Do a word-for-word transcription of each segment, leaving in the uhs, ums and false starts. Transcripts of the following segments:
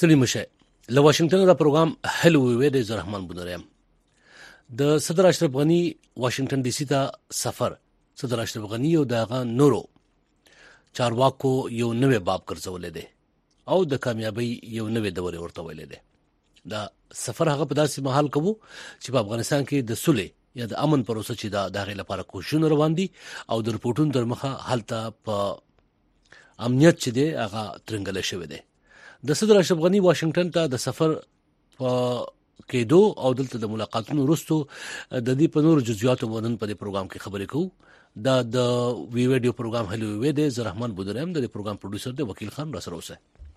ستړي مشه له واشنگټن دا پروګرام هلو وی د زرحمان بنورم د صدر اشرف غنی واشنگټن ډي سي ته سفر صدر اشرف غنی او دغه نورو چارواکو یو نوې باب ګرځولې ده او د کامیابی یو نوې دورې ورته ویلې ده دا سفر هغه په داسې محل کوو چې په افغانستان کې د صلح یا د امن پروسه چې دا دغه لپاره کوششونه روان دي او د رپورټونو تر مخه حالت په امنیت چې دی هغه ترنګل شوی دی د صدر اشرف غنی واشنگټن ته د سفر په کېدو او دلته د ملاقاتونو وروسته د دې په نور جزئیاتو باندې په دې پروګرام کې خبرې کوو دا د وی ویډیو پروګرام هلو وی د زرحمان بودرم د پروګرام پروډوسر دی وکیل خان را سره اوسه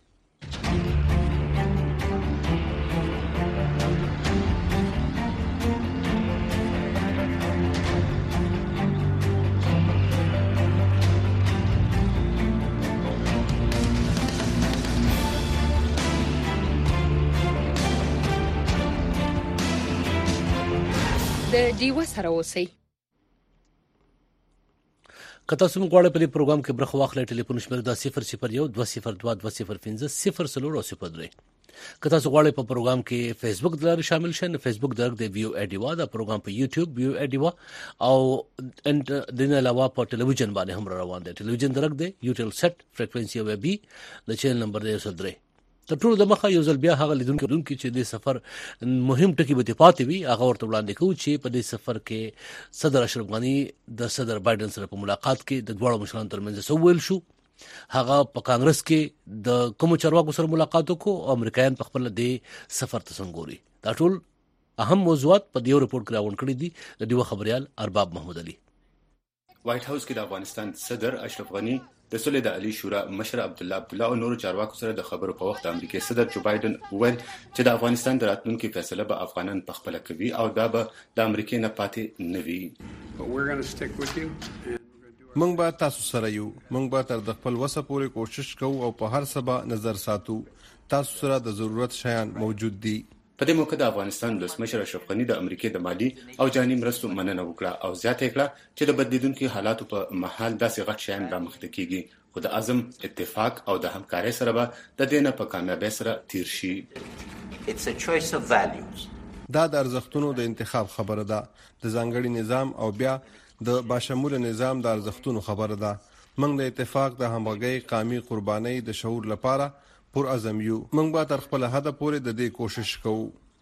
د ډیو سره اوسئ کته سم غواړئ په دې پروګرام کې برخه واخلئ ټلیفون شمیره د صفر صفر یو دوه صفر دوه دوه صفر پنځه صفر سلور او صفر درې کته سم غواړئ په پروګرام کې فیسبوک دلاره شامل شئ فیسبوک درک د ویو ایډیوا دا پروګرام په یوټیوب ویو ایډیوا او د نه علاوه په ټلویزیون باندې هم روان دی ټلویزیون درک دی یوټیل سیټ فریکوئنسي او بي د چینل نمبر دی صفر درې تر ټولو د مخه یو ځل بیا هغه لیدونکو دونکو چې د سفر مهم ټکی به پاتې وي هغه ورته وړاندې کوي چې په دې سفر کې صدر اشرف غنی د صدر بایدن سره په ملاقات کې د دوه مشرانو ترمنځ سوول شو هغه په کانګرس کې د کوم چارواکو سره ملاقات وکړو امریکایان په خپل د سفر تسنګوري دا ټول اهم موضوعات په دې ریپورت کې راوړل کړي دي د دیو خبريال ارباب محمود علي وایټ هاوس کې د افغانستان صدر اشرف غنی د صلح د علی شورا مشر عبد الله عبد الله او نور چارواکو سره د خبرو په وخت امریکای صدر جو بایدن ویل چې د افغانستان د راتلونکو فیصله به افغانان په خپل کوي او دا به د امریکای نه پاتې نه وي موږ به تاسو سره یو موږ به تر د خپل وسه پورې کوشش کوو او په هر سبا نظر ساتو تاسو سره د ضرورت شیان موجود دي په دې موقع د افغانستان ولسمشر اشرف غنی د امریکای د مالی او جاني مرستو مننه وکړه او زیاته کړه چې د بدلیدونکو حالاتو په محل داسې غټ شیان رامخته کیږي خو د اعظم اتفاق او د همکارۍ سره به د دینه په کامیابی سره تیر شي It's a choice of values. دا د ارزښتونو د انتخاب خبره ده د ځانګړي نظام او بیا د باشمول نظام د ارزښتونو خبره ده موږ د اتفاق د همغږي قومي قرباني د شعور لپاره پر اعظم یو موږ به تر خپل هدف پورې د دې کوشش کوو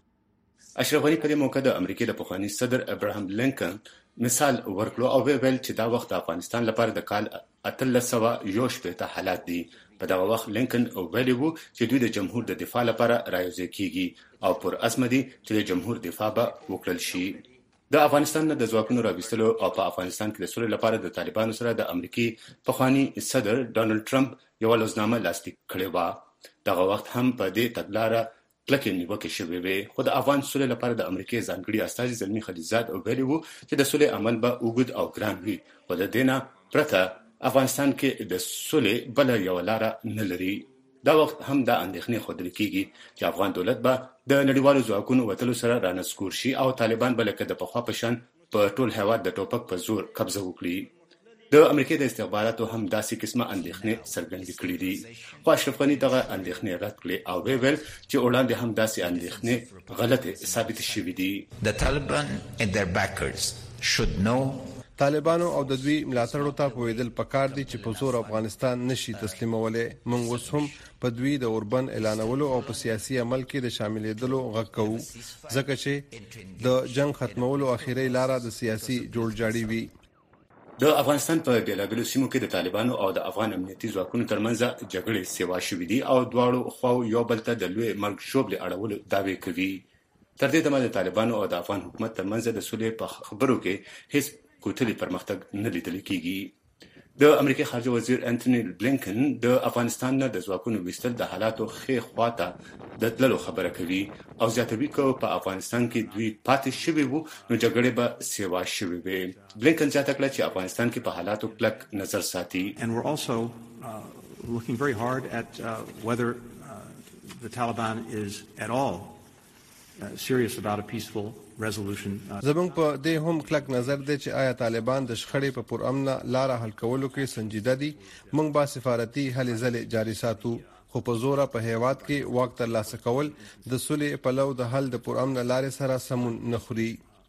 اشرف غنی په دې موقع د امریکای د پخوانی صدر ابراهام لینکن مثال ورکړو او ویل چې دا وخت د افغانستان لپاره د کال اتلس سوه یو شپېته حالات دي په دغه وخت لینکن او ویلی وو چې دوی د جمهور د دفاع لپاره رايوځای کیږي او پر اسمه دي چې د جمهور دفاع به وکړل شي د افغانستان د ځواکونو راوستلو او په افغانستان کې د سولې لپاره د طالبانو سره د امریکای پخوانی صدر ډانلډ ټرمپ یو لوزنامه لاسلیک کړې و دغه وخت هم په دې تګلارې کلکې نیوکې شوې وې خو د افغان سولې لپاره د امریکای ځانګړي استازي زلمی خلیزاد او ویلی وو چې د سولې عمل به اوږد او ګران وي خو د دینه پرته افغانستان کې د سولې بل یو لار نه لري دا وخت هم د اندېښنې خوندل کیږي چې افغان دولت به د نړیوالو ځواکونو وتلو سره رانسکور شي او طالبان به لکه د پخوا په شان په ټول هیواد د ټوپک په زور قبضه وکړي د امریکای د استخباراتو هم داسې قسمه اندېښنې څرګندې کړې دي خو اشرف غنی دغه اندېښنې رد کړې او ویل چې وړاندې هم داسې اندېښنې غلطه ثابت شوې دي The Taliban and their backers should know طالبانو او د دوی ملاتړو ته پویدل پکار دي چې په زور افغانستان نشي تسلیمولای موږ اوس هم په دوی د اوربن اعلانولو او په سیاسي عمل کې د شاملېدلو غږ کوو ځکه چې د جنگ ختمولو اخیری لاره د سیاسي جوړجاړي وي د افغانستان په بیلابیلو سیمو کې د طالبانو او د افغان امنیتي ځواکونو ترمنځ جګړې سیوا شوې دي او دواړو خواو یو بل ته د لوی مرګ شوبلې اړولو دعوې کوي تر دې دمه د طالبانو او د افغان حکومت ترمنځ د سولې په خبرو کې هیڅ کوتلې پرمختګ نه لیدل کیږي د امریکای خارجه وزیر انټونی بلینکن د افغانستان نه د ځواکونو وستل د حالاتو خې خواته د تللو خبره کوي او زیاتوي چې په افغانستان کې دوی پاتې شوي وو نو جګړې به سیوا شوي وي بلینکن ځاته کړ چې افغانستان کې په حالاتو کلک نظر ساتي And we're also uh, looking very hard at uh, whether uh, the Taliban is at all uh, serious about a peaceful resolution. زمونږ په دې هم کلک نظر دی چې آیا طالبان د شخړې په پرامن لار حل کولو کې سنجیده دي موږ با سفارتي هلې ځلې جاري ساتو خو په زور په هیواد کې واک ترلاسه کول د صلح پلو د حل د پرامن لارې سره سمون نه خوري.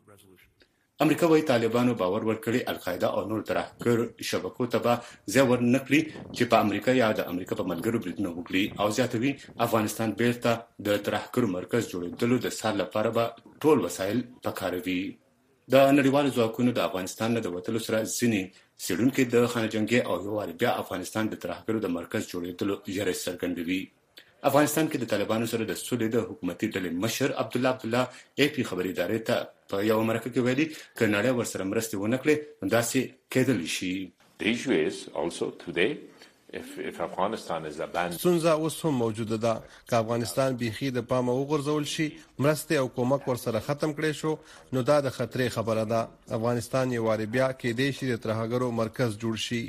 امریکا وايي طالبانو باور ورکړي القاعده او نور ترهګر شبکو ته به زیور نکړي چې په امریکا یا د امریکا په ملګرو بریدونه وکړي او زیاتوي افغانستان بیرته د ترهګر مرکز جوړېدلو د سال لپاره به ټول وسایل پکاروي. د نړیوالو ځواکونو د افغانستان د وټلو سره ځینې سیډونکو د خانجنګي او یو وار بیا افغانستان د ترهګرو د مرکز جوړېدلو یې څرګندوي. افغانستان کې د طالبانو سره د سولې د حکومتي ډلې مشر عبد الله عبد الله اي پی خبري ادارې ته په یو مرکه کې ویلي ک نړۍ ورسره مرسته ونه کړي داسې کېدل شي. The issue is also today if if Afghanistan is abandoned. سنځه اوس هم موجوده ده ک افغانستان بيخي د پامه وګرځول شي مرسته او کومک ورسره ختم کړي شو نو دا د خطرې خبره ده. افغانستان یو وار بیا کې د شي د ترهګرو مرکز جوړ شي.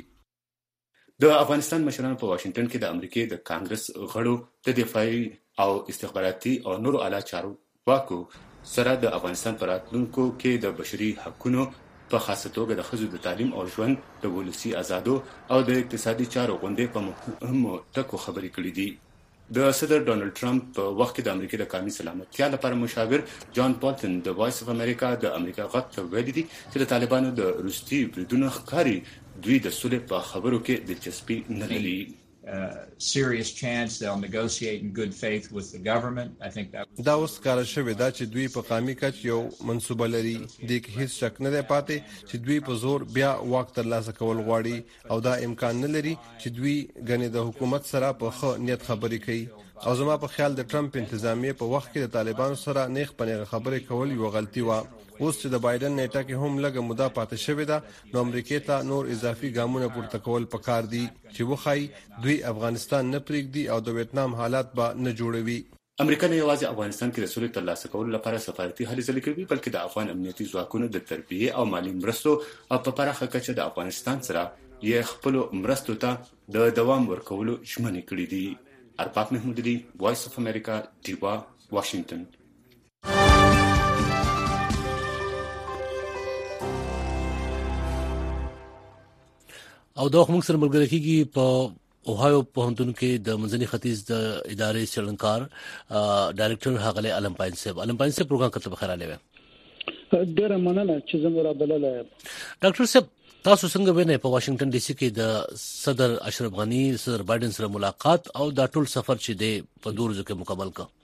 د افغانستان مشرانو په واشنگټن کې د امریکای د کانګرس غړو د دفاعي او استخباراتي او نورو اعلی چارواکو سره د افغانستان پر راتلونکو کې د بشري حقوقو په خاصه توګه د ښځو د تعلیم او ژوند د ولسی آزادو او د اقتصادي چارو غونډې په مهمو ټکو خبرې کړې دي. د صدر ډونالد ټرمپ په وخت کې د امریکا د قومي سلامتیا لپاره مشاور جان بولټن د وایس اف امریکا د امریکا غږ ته ویلي دي چې د طالبانو د روسي بریدونو ښکاري دوی د سولې په خبرو کې دلچسپي نه لري. serious chance they'll negotiate in good faith with the government. I think that دا اوس کار شوی دا چې دوی په قامي کچ یو منسوبه لري د هیڅ شک نه پاتې چې دوی په زور بیا واک ترلاسه کول غواړي او دا امکان نه لري چې دوی غني د حکومت سره په ښه نیت خبرې کوي او زما په خیال د ټرمپ انتظامیه په وخت کې د طالبانو سره نیغ پنیغه خبرې کول یو غلطي و. اوس چې د بایدن نیټه کې هم لږه موده پاتې شوې ده نو امریکا ته نور اضافي ګامونه پورته کول پکار دي چې وخی دوی افغانستان نه پریږدي او د ویتنام حالات به نه جوړوي. امریکا نه یوازې افغانستان کې د سولې ترلاسه کولو لپاره سفارتي هلې ځلې کوي بلکې د افغان امنیتي ځواکونو د تربیه او مالی مرستو او په پراخه کچه د افغانستان سره یې خپل مرستو ته د دوام ورکولو ژمنې کړې دي. ارباب محمودی وایس اف امریکا دیوا واشنگټن. او دا موږ سره ملګری کیږي په اوهایو پوهنتون کې د منځني ختیځ د ادارې څېړنکار ډایریکټر هغه علم پاین صاحب. علم پاین صاحب پروګرام کته بخیر علي. ډېر مننه چې زموږ را بلل. ډاکټر صاحب تاسو څنګه وینئ په واشنگټن ډي سي کې د صدر اشرف غنی صدر بایدن سره ملاقات او دا ټول سفر چې دی په دوه ورځو کې مکمل کړ؟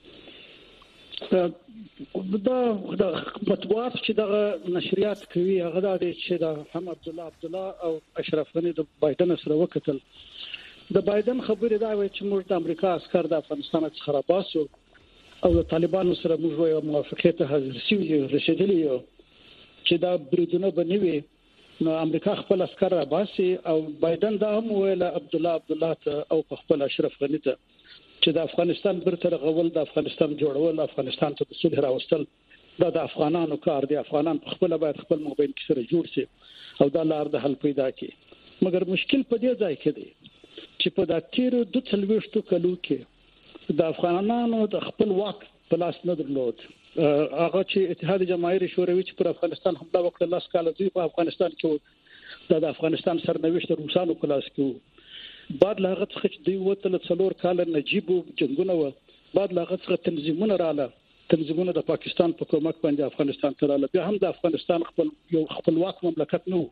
دا د مطبوعات چې دغه نشریات کوي هغه د چې د هم عبد الله عبد الله او اشرف غنی د بایدن سره وکتل. د بایدن خبره دا وایي چې موږ د امریکا عسكر د افغانستان څخه راباسو او د طالبانو سره موږ یو موافقه ته حاضر شوي رسیدلی یو چې دا بریدونه بنوي نو امریکا خپل عسكر راباسي او بایدن دا هم ویل عبد الله عبد الله ته او خپل اشرف غنی ته چې د افغانستان برتر غول د افغانستان جوړول افغانستان ته د صلح راوستل دا د افغانانو کار دی. افغانان په خپل باید خپل موبایل کې سره جوړ شي او دا لار د حل پیدا کړي. مګر مشکل په دې ځای کې دی چې په د تیر د څلويشتو کلو کې د افغانانو د خپل واک په لاس نه درلود. هغه چې اتحاد جماهیر شوروي چې پر افغانستان حمله وکړه لاس کال دوی په افغانستان کې د افغانستان سرنوشت روسانو په لاس کې بعد لاغت څخه دوی وته څلور کال نجیب جنگونه و بعد لاغت څخه تنظیمونه رااله تنظیمونه د پاکستان په کومک باندې افغانستان ته رااله بیا هم د افغانستان خپل یو خپلواک مملکت نو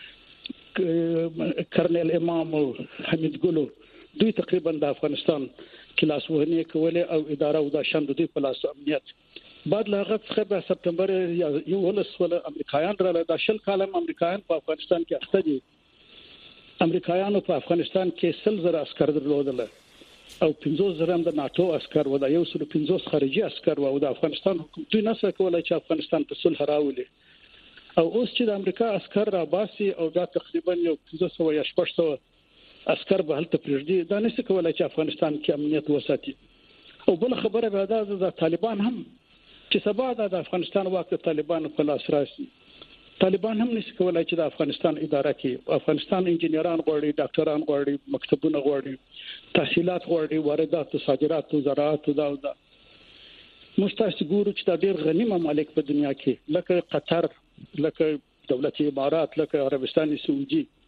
کرنل امام او حمید ګلو دوی تقریبا د افغانستان کلاس وهنه کوله او اداره او د شند دوی په لاس امنیت بعد لاغت څخه په سپتمبر یو ولس ول امریکایان رااله د شل کالم امریکایان په افغانستان کې اخته دي. امریکایانو په افغانستان کې سل زره عسكر درلودل او پنځوس زره د ناتو عسكر و دا یو سل پنځوس خارجي عسكر و د افغانستان حکومت دوی نه کولای چې افغانستان په صلح راولي او اوس چې د امریکا عسكر را باسي او دا تقریبا یو پنځوس یا شپږ سوه عسكر به هلته پرېږدي دا نه کولای چې افغانستان کې امنیت وساتي. او بل خبره به دا د طالبان هم چې سبا د افغانستان واک د طالبانو په لاس راشي. طالبان هم نشي کولای چې د افغانستان اداره کې افغانستان انجنیران غواړي ډاکټران غواړي مکتبونه غواړي تحصیلات غواړي واردات او صادرات او زراعت او دا دا مستاسو ګورو چې د ډېر غنی ممالک په دنیا کې لکه قطر لکه دولت امارات لکه عربستان سعودي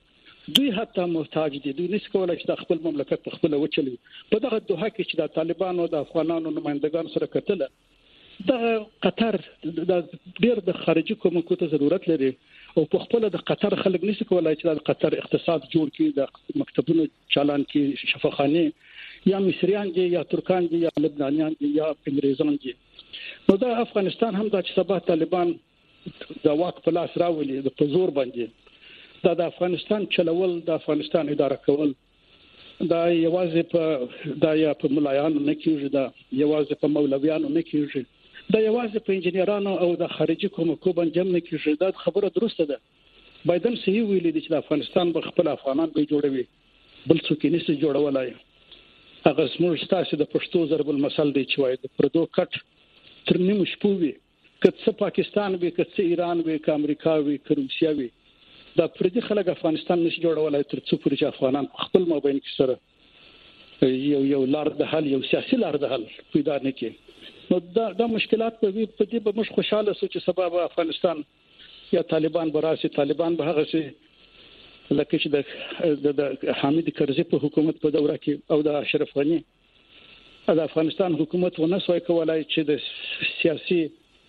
دوی حتی محتاج دي. دوی نس کولای چې د خپل مملکت په خپل وچلي. په دغه دوحه کې چې د طالبانو د افغانانو نمائندگان سره کتل د قطر د ډېر د خارجي کومکو ته ضرورت لري او په خپل د قطر خلک نس کولای چې د قطر اقتصاد جوړ کړي، د مکتبونو چالان کړي، شفاخانه یا مصریان دي یا ترکان دي یا لبنانیان دي یا انګریزان دي. نو د افغانستان هم د چې سبا طالبان د واک په لاس راولي د پزور باندې دا د افغانستان چلول، د افغانستان اداره کول دا یوازې په دا یا په ملایانو نه کیږي، دا یوازې په مولویانو نه کیږي، دا یوازې په انجنیرانو او د خارجي کومکو باندې نه کیږي. دا خبره درسته ده. بایدن صحیح ویلي دی چې د افغانستان په خپل افغانان به جوړوي، بل څوک یې نشي جوړولای. هغه زموږ ستاسو د پښتو ضرب المثل دی چې وایي د پردو کټ تر نیمو شپو وي، که څه پاکستان وي، که څه ایران وي، که امریکا وي، که روسیا وي، دا پردي خلک افغانستان نشي جوړولای تر څو پورې چې افغانان خپل مابین کې سره یو یو لار د حل، یو سیاسي لار د حل پیدا نه کړي. نو دا د مشکلات په دې به مش خوشاله سو چې سبب افغانستان یا طالبان براسي، طالبان به هغه شي لکه چې د حامد کرزي په حکومت په دوره کې او د اشرف غني د افغانستان حکومت ونه سوی کولای چې د سیاسي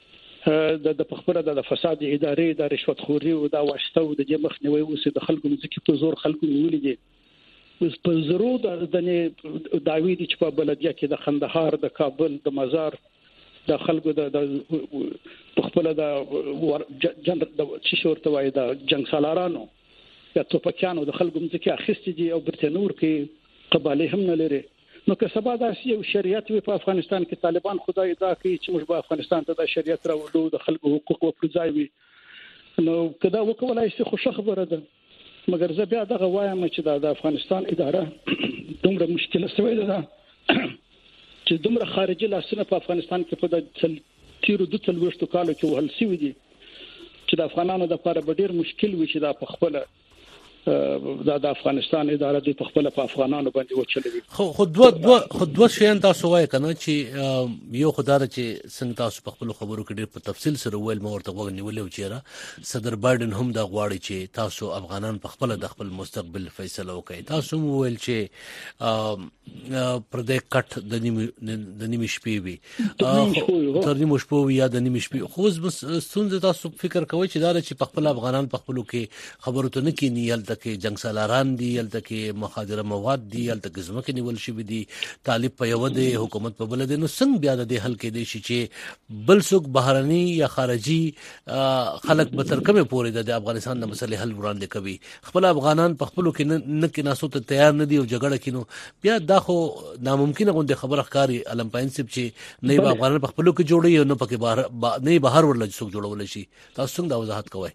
د د پخپره د فساد ادارې د رشوت خوري او د واشته او د مخنیوي اوسې د خلکو مزکی په زور خلکو نیولې دي. اوس په زرو د داوی دي چې په بلدیه کې د خندهار، د کابل، د مزار د خلکو د پخپله د جنر د چې شورته وای د جنگ سالارانو یا توپکیانو د خلکو مزکی اخیستي دي او برتنور کې قباله هم نه لري. نو که سبا داسې یو شریعت وي په افغانستان کې، طالبان خدای دا کوي چې موږ به افغانستان ته د شریعت راوړو، د خلکو حقوق او پرځای وي، نو کدا وکولای شي خوشخ خبره ده. مګر زه بیا دغه وایم چې د افغانستان اداره دومره مشکله شوې ده چې دومره خارجي لاسونه په افغانستان کې په د تیرو د تلويشتو کالو کې وهل شوی دي چې د افغانانو د لپاره به ډیر مشکل وي چې دا په خپل دا د افغانستان اداره د خپل په افغانانو باندې وچلوي. خو خود دوه خود دوه شیان تاسو وایي کنه چې یو خدای چې څنګه تاسو په خپل خبرو کې ډیر په تفصیل سره ویل، مو ورته وګڼولې و چې صدر بایدن هم دا غواړي چې تاسو افغانان په خپل د خپل مستقبل فیصله وکړي. تاسو مو ویل چې پر دې کټ د نیمه د نیمه شپې وي تر نیمه شپې یا د نیمه شپې، خو بس ستونزه تاسو فکر کوئ چې دا چې په خپل افغانان په خپلو کې خبرو ته نه کینی، تکي جنگ سالاران دي، تکي مخادره مواد دي، تکي زمکه نیول شي دي، طالب په یو دی حکومت په بل دی. نو څنګه بیا د حل کې دي چې بل څوک بهرني یا خارجي خلک به تر کومه پورې د افغانستان د مسلې حل وړاندې کوي، خپل افغانان په خپلو کې نه کې ناسو ته تیار نه دي او جګړه کینو، بیا دا خو ناممکن غونډه خبره ښکاری المپاین سپ چې نه به افغانان په خپلو کې جوړي او نه پکې بهر نه بهر ورل څوک جوړول شي. تاسو څنګه دا وضاحت کوئ؟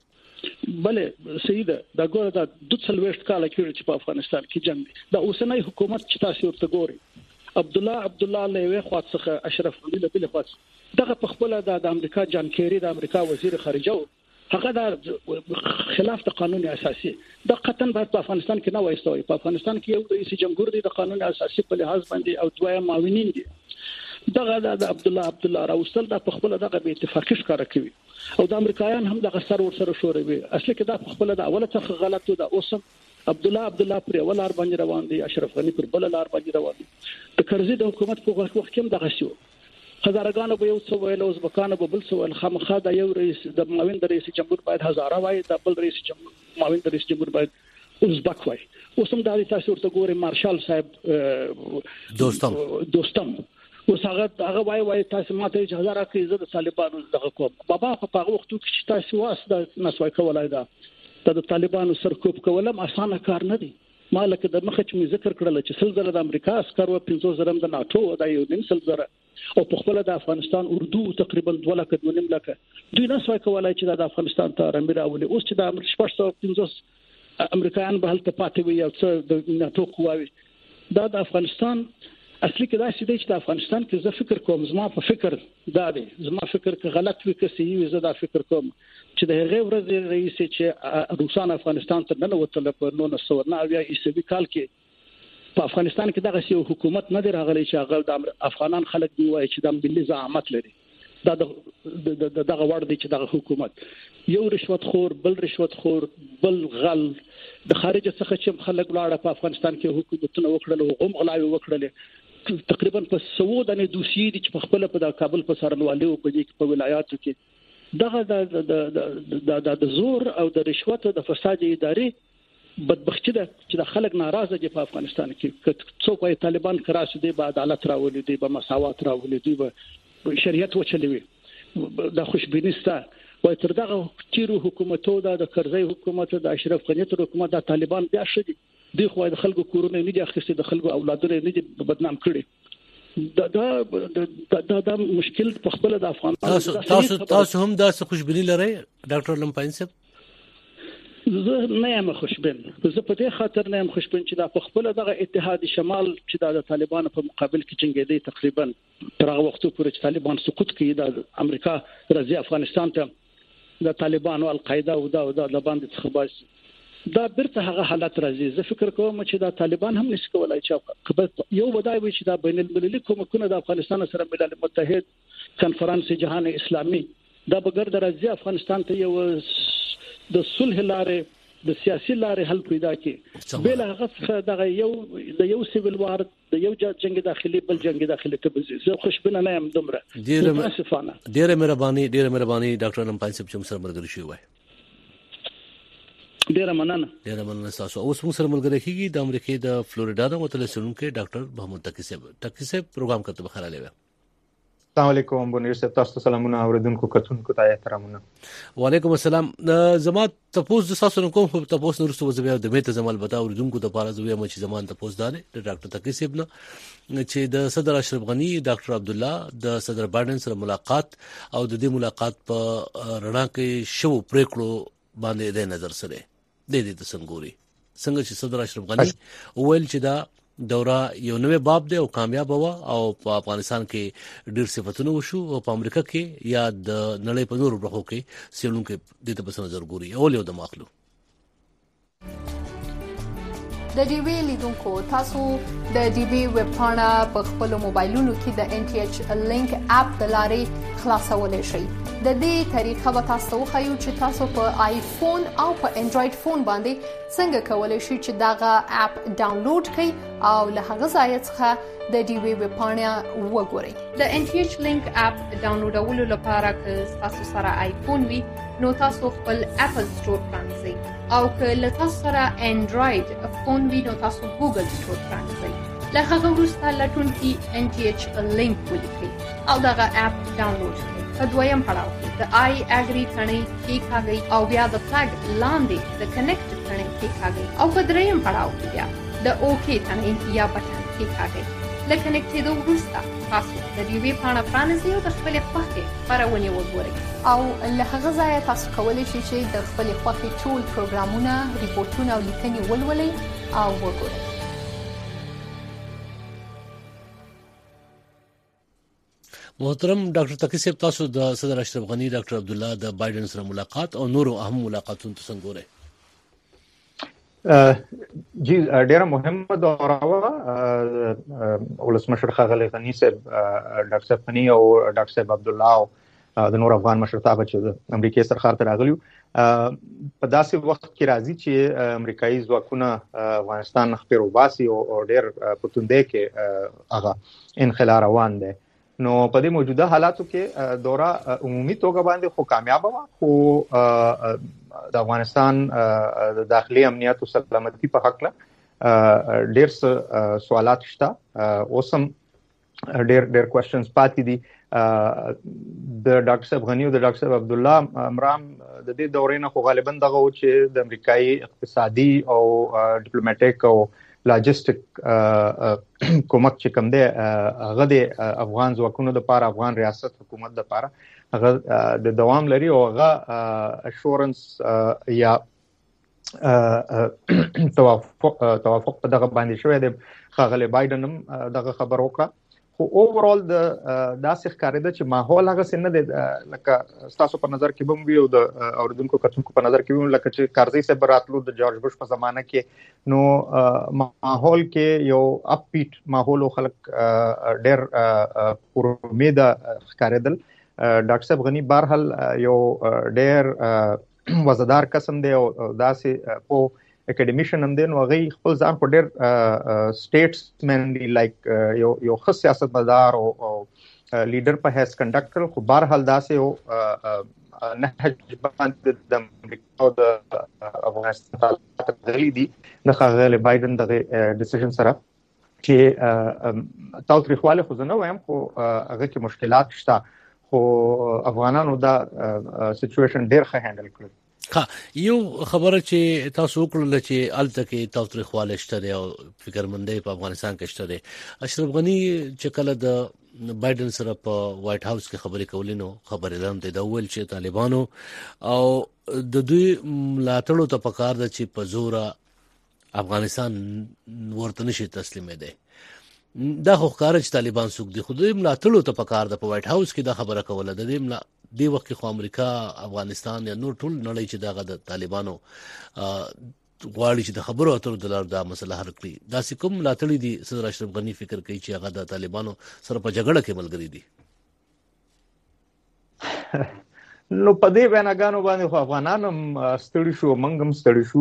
بله سیده دا ګوره دا د څلويشت کال کې چې په افغانستان کې جنگ دی، دا اوسنۍ حکومت چې تاسو ورته ګوري، عبد الله عبد الله له یو خاص څخه اشرف غنی له بل خاص دغه په خپل د امریکا جان کیری د امریکا وزیر خارجه هغه د خلاف د قانون اساسي د قطن په افغانستان کې نه وایستوي. په افغانستان کې یو رئیس جمهور دی د قانون اساسي په لحاظ باندې او دوه معاونین دي. دغه د عبد الله عبد الله راوستل د خپل دغه به اتفاقی ښکارا کوي او د امریکایان هم دغه سر ور سره شوروي. اصلي کې د خپل د اوله څخه غلط و د اوسم عبد الله عبد الله پر ولار باندې روان دي، اشرف غنی پر بل لار باندې روان دي. د کرزي د حکومت په وخت کې هم دغه شو، هزارګانو به یو څو ویل، ازبکانو به بل څو ول، خامخا د یو رئیس د معاون د رئیس جمهور باید هزاره وای، د بل رئیس جمهور معاون د رئیس جمهور باید ازبک وای. اوسم د تاسو ورته ګوري مارشال صاحب دوستم دوستم اوس هغه هغه وای وای تاسو ماته اجازه راکړئ زه د طالبانو دغه کوم. بابا په هغه وخت کې چې تاسو واس د نسوای کولای دا د طالبانو سرکوب کولم اسانه کار نه دی. مالک د مخه چې ذکر کړل چې سل زره د امریکا عسكر او پنځه زره د ناتو د یو نیم سل زره او په خپل د افغانستان اردو تقریبا دوه لک دوه نیم لک دوی نسوای کولای چې د افغانستان ته رمیر اولي. اوس چې د شپږ سوه پنځه امریکایان به هلته پاتې وي او څه د ناتو قواوي، دا د افغانستان اصلي کې دا چې د افغانستان کې زه فکر کوم، زما په فکر دا دی، زما فکر کې غلط وي که صحیح وي، زه دا فکر کوم چې د هغه ورځ رئیس چې روسان افغانستان ته نه وتل په نولس سوه نهه اویا عیسوي کال کې په افغانستان کې دغه یو حکومت نه دی راغلی چې هغه د افغانان خلک دی وایي چې د ملي زعامت لري. دا دغه وړ دی چې دغه حکومت یو رشوت خور بل رشوت خور بل غل د خارج څخه چې خلک لاړه په افغانستان کې حکومتونه وکړل او غم غلاوي وکړل تقریبا په سوو د دوسیې دي چې په خپل په کابل په سرنوالي او په دې په ولایاتو کې دغه د د زور او د رشوت او د فساد اداري بدبختی ده چې د خلک ناراضه دي په افغانستان کې څوک وايي طالبان کراس دي به عدالت راولي دي به مساوات راولي دي به شریعت وچلوي د خوشبینسته وای تر دغه تیرو حکومتو د کرزی حکومت د اشرف غنی تر حکومت د طالبان بیا شدي دوی خو د خلکو کورونه نه دي اخیستي د خلکو اولادونه نه دي بدنام کړي دا دا دا دا مشکل په خپل د افغان تاسو تاسو تاسو هم د خوشبینی لرئ ډاکټر لمپاین صاحب زه نه یم خوشبین زه په دې خاطر نه یم خوشبین چې دا په خپل دغه اتحاد شمال چې د طالبان په مقابل کې جنگیدي تقریبا تر هغه وخت پورې چې طالبان سقوط کړي د امریکا راځي افغانستان ته د طالبان او القاعده او د د باندې څخه دا برته هغه حالت راځي زه فکر کوم چې دا طالبان هم نشي کولای چې یو ودای وي چې دا بین المللي کومکونه د افغانستان سره ملل متحد کنفرانس جهان اسلامي دا بغیر د راځي افغانستان ته یو د صلح لارې د سیاسي لارې حل پیدا کړي بل هغه دغه یو د یو سیویل وار د یو جنگ داخلي بل جنگ داخلي ته بزي زه خوشبینه نه یم دومره ډیره ډیره مهرباني ډیره مهرباني ډاکټر لمپاین صاحب چې سره ملګری شوی وای ډیره مننه ډیره مننه تاسو اوس موږ سره ملګری کیږي د امریکای د فلوریډا د متلسونکو ډاکټر محمود تقی صاحب تقی صاحب پروګرام کته بخیر علیه السلام علیکم بونیر صاحب تاسو سلامونه اوریدونکو کتونکو ته احترامونه وعلیکم السلام زما تاسو د تاسو کوم خو تاسو نورستو وزبیا د میته زمال بتا اوریدونکو ته پاره زویا مچ زمان تاسو دار د ډاکټر تقی صاحب نه چې د صدر اشرف غنی ډاکټر عبد الله د صدر بایدن سره ملاقات او د دې ملاقات په رڼا کې شو پریکړو باندې د نظر سره د دې تسنګوري څنګه چې صدر اشرف غنی وویل چې دا دوره یو نوې باب دی او کامیاب و او په افغانستان کې ډېر صفتونه وشو او په امریکا کې یا د نړۍ په نورو برخو کې سیلونکو د دې په نظر ګوري او له د ماخلو د ډي وی لیدونکو تاسو د ډي وی ویب پاڼه په خپل موبایلونو کې د ان ټي ایچ لینک اپ د لارې خلاصولای شئ د دې طریقه به تاسو وخایو چې تاسو په آیفون او په انډراید فون باندې څنګه کولای شئ چې داغه اپ ډاونلوډ کړئ او له هغه ځای څخه د ډي وی ویب پاڼه وګورئ د ان ټي ایچ لینک اپ ډاونلوډولو لپاره که تاسو سره آیفون وي نو تاسو خپل اپل سٹور پرانځئ او که له تاسو سره انډراید فون وي نو تاسو ګوګل سٹور پرانځئ له هغه وروسته لټون کې ان ټي ایچ لینک ولیکئ او دغه اپ ډاونلوډ کړئ په دویم پړاو کې د آی اګری ثنې کې کاږي او بیا د فلګ لاندې د کنیکټ ثنې کې کاږي او په دریم پړاو کې بیا د اوکی ثنې یا بټن کې کاږي د کنیکټېدو وروسته تاسو د دې وی پاڼه پرانیزئ او د خپل خوښې خبرونه وګورئ او له هغه ځایه تاسو کولی شئ چې د خپل خوښې ټول پروګرامونه ریپورتونه او لیکنې ولولئ او وګورئ محترم ډاکټر تقی صاحب تاسو د صدر اشرف غنی ډاکټر عبد الله د بایدن سره ملاقات او نورو اهم ملاقاتونو څنګه ګورئ جی ډیره مهمه دوره وا ولسمشر ښاغلی غنی صاحب ډاکټر صاحب غنی او ډاکټر صاحب عبد الله د نور افغان مشرتابه چې د امریکای سرخار ته راغلیو په داسې وخت کې راځي چې امریکایي ځواکونه افغانستان خپل وباسي او ډیر پتوندې کې هغه انخلا روان دي نو په دې موجوده حالاتو کې دوره عمومي توګه باندې خو کامیاب و خو د افغانستان د داخلي امنیت او سلامتي په حق له ډیر سوالات شته اوسم ډیر ډیر کوېسچنز پاتې دي د ډاکټر صاحب غنی او د ډاکټر صاحب عبد الله امرام د دې دورې نه خو غالبا دغه و چې د امریکایي اقتصادي او ډیپلوماټیک او لاجستیک کومک چې کوم دی هغه د افغان ځواکونو د لپاره افغان ریاست حکومت د لپاره هغه د دوام لري او هغه اشورنس یا توافق توافق په دغه باندې شوی دی ښاغلی بایدن هم دغه خبر وکړه خو اوورال د داسې ښکارېده چې ماحول هغسې نه دی لکه ستاسو په نظر کې به هم وي او د اورېدونکو کتونکو په نظر کې وي لکه چې کارزی صاحب راتلو د جورج بوش په زمانه کې نو ماحول کې یو اپ بیټ ماحول او خلک ډېر پر امیده ښکارېدل ډاکټر صاحب غنی بهرحال یو ډېر وزدار قسم دی او داسې په اکیډمیشن هم دی نو هغه خپل ځان په ډېر سټیټسمن دی لایک یو یو ښه سیاستمدار او لیډر په هیڅ کنډکټر خو بهرحال داسې یو نهج باندې د امریکا او د افغانستان تغلی دي د ښاغلي بایدن دغه ډیسیژن سره چې تاوتریخواله خو نه وایم خو هغه کې مشکلات شته خو افغانانو دا سچویشن ډېر ښه هینډل کړ. ها یو خبره چې تاسو وکړل چې الته کې تاوتریخواله شته دی او فکرمندۍ په افغانستان کې شته دی. اشرف غنی چې کله د بایدن سره په وایټ هاوس کې خبرې کولې نو خبرې لرم ته د اول چې طالبانو او د دوی ملاتړو ته پکار ده چې په زور افغانستان ورته نشي تسلیمې ده. دا خو ښکاره چې طالبان څوک دي خو دوی ملاتړو ته پکار ده په وایټ هاوس کې دا خبره کوله د دې دی وخت خو امریکا افغانستان یا نور ټول نړۍ چې دغه د طالبانو غواړي چې د خبرو اترو د لار دا مسله حل کړي. دا کوم ملاتړي دي صدر اشرف غنی فکر کوي چې هغه د طالبانو سره په جګړه کې ملګري دي؟ نو په دې ویناګانو باندې خو افغانان هم ستړي شو موږ هم ستړي شو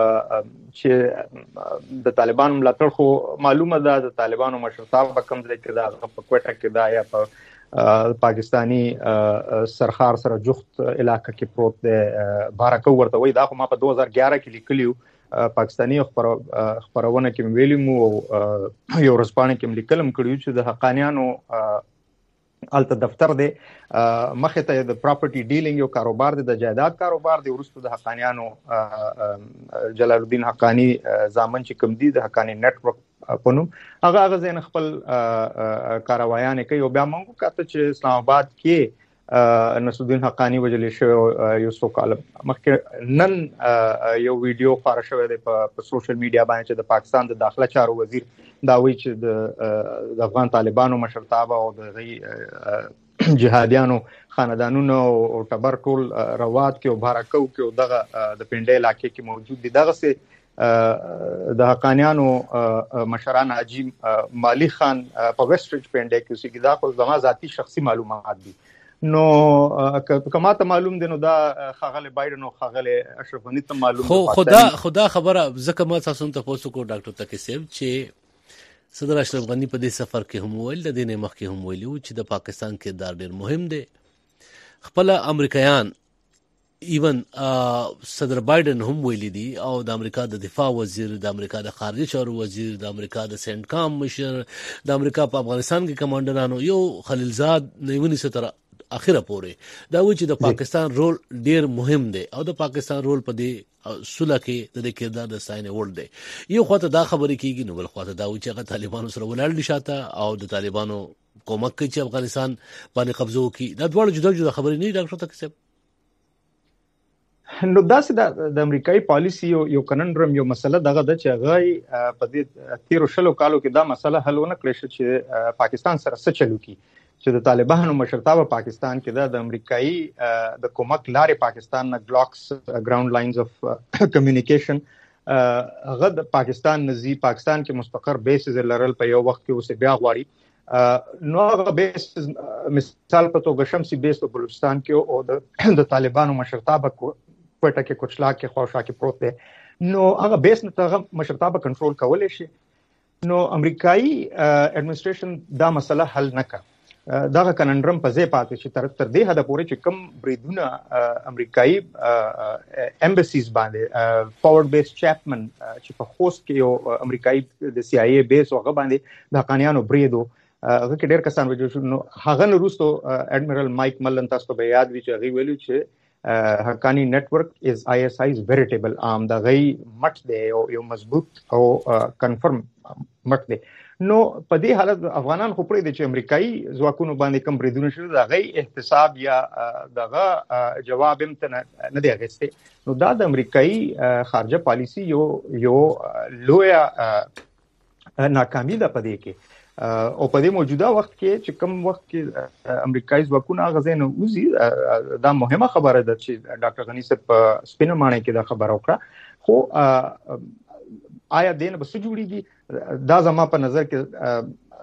چې د طالبانو ملاتړ خو معلومه ده د طالبانو مشرتابه کم ځای کې دا په کوټه کې دا یا په پاکستانی سرخار سره جفت علاقه کې پروت دی بارکو ورته وای دا خو ما په دو هزار ګیارہ کې لیکلیو پاکستانی خبرونه کې ویلی مو یو ورځپاڼه کې لیکلم کړیو چې د حقانیانو الته دفتر دی مخه ته د پراپرټي ډیلینګ یو کاروبار دی د جایداد کاروبار دی ورسته د حقانیانو جلال الدین حقانی زامن چې کوم دی د حقانی نت ورک پونم هغه هغه زین خپل کاروایان کوي او بیا موږ کاته چې اسلام آباد کې نصرالدین حقانی وجل شو یو څو کال مخکې نن یو ویډیو خبره شوې ده په سوشل میډیا باندې چې د پاکستان د داخله چارو وزیر دا وی چې د افغان طالبانو مشرتابه او د غي جهادیانو خاندانونو او ټبر ټول روات کې او بارکو کې او دغه د پنډې علاقې کې موجود دي. دغه سه د حقانیانو مشران حاجی مالی خان په ویسټریج پنډې کې اوسېږي دا خو زما ذاتی شخصي معلومات دي. نو کما ته معلوم دي نو دا خغل بایدن او خغل اشرف غنی ته معلوم خو خدا خدا خبره زکه ما تاسو ته پوسو کو ډاکټر تکسیب چې صدر اشرف غنی په دې سفر کې هم ویل د دې مخ کې هم ویلو چې د پاکستان کې دا ډېر مهم دی. خپل امریکایان ایون صدر بایدن هم ویلي دي او د امریکا د دفاع وزیر د امریکا د خارجي چارو وزیر د امریکا د سنټکام مشر د امریکا په افغانستان کې کمانډرانو یو خلیلزاد نیونی ستره اخره پورې دا و چې د پاکستان رول ډیر مهم دی او د پاکستان رول په دې سوله کې د کردار د ساين ورل دی. یو خواته دا خبرې کیږي نو بل خواته دا و چې هغه طالبانو سره ولاړ دي شاته او د طالبانو کومک کوي چې افغانستان باندې قبضه وکړي. دا ډول جدا جدا خبرې نه ډاکټر تکسب. نو داسې د امریکایي پالیسی یو یو کنندرم یو مسله دغه د چې هغه په دې تیرو شلو کالو کې دا مسله حل ونه کړی چې پاکستان سره څه چلو کی چې د طالبانو مشرتابه پاکستان کې د امریکایي د کومک لارې پاکستان نه بلاکس ګراوند لاینز اف کمیونیکیشن هغه د پاکستان نزي پاکستان کې مستقر بیسز لرل په یو وخت کې اوسه بیا غواړي نو هغه بیس مثال په توګه شمسي بیس په بلوچستان کې او د طالبانو مشرتابه کوټه کې کوچلا کې خوشا کې پروت دی نو هغه بیس نه هغه مشرتابه کنټرول کولای شي. نو امریکایي اډمنسټریشن دا مسله حل نه کړ. دغه کنندرم په ځای پاتې چې تر تر دې حد پورې چې کم بریدونه امریکایي امباسیز باندې فورورډ بیس چاپمن چې په خوست کې یو امریکایي د سی آی ای بیس هغه باندې د حقانیانو بریدو هغه کې ډېر کسان وجو شو. نو هغه نه وروسته اډمیرل مایک ملن تاسو ته به یاد وي چې هغه ویلو چې حقانی نتورک از آی اس آیز ویریټیبل ام د غي مټ دی او یو مضبوط او کنفرم مټ دی. نو په دې حالت افغانان خو پرې د چې امریکایي ځواکونو باندې کم بریدونه شروع د غي احتساب یا دغه جواب هم ته نه دی غوښتي. نو دا د امریکایي خارجه پالیسی یو یو لویا ناکامي ده په دې کې او په دې موجوده وخت کې چې کم وخت کې امریکایي ځواکونه غزين اوزي دا مهمه خبره ده چې ډاکټر غنی صاحب سپینه مانه کې دا خبره وکړه. خو آیا دین به څه جوړیږي دا زما په نظر کې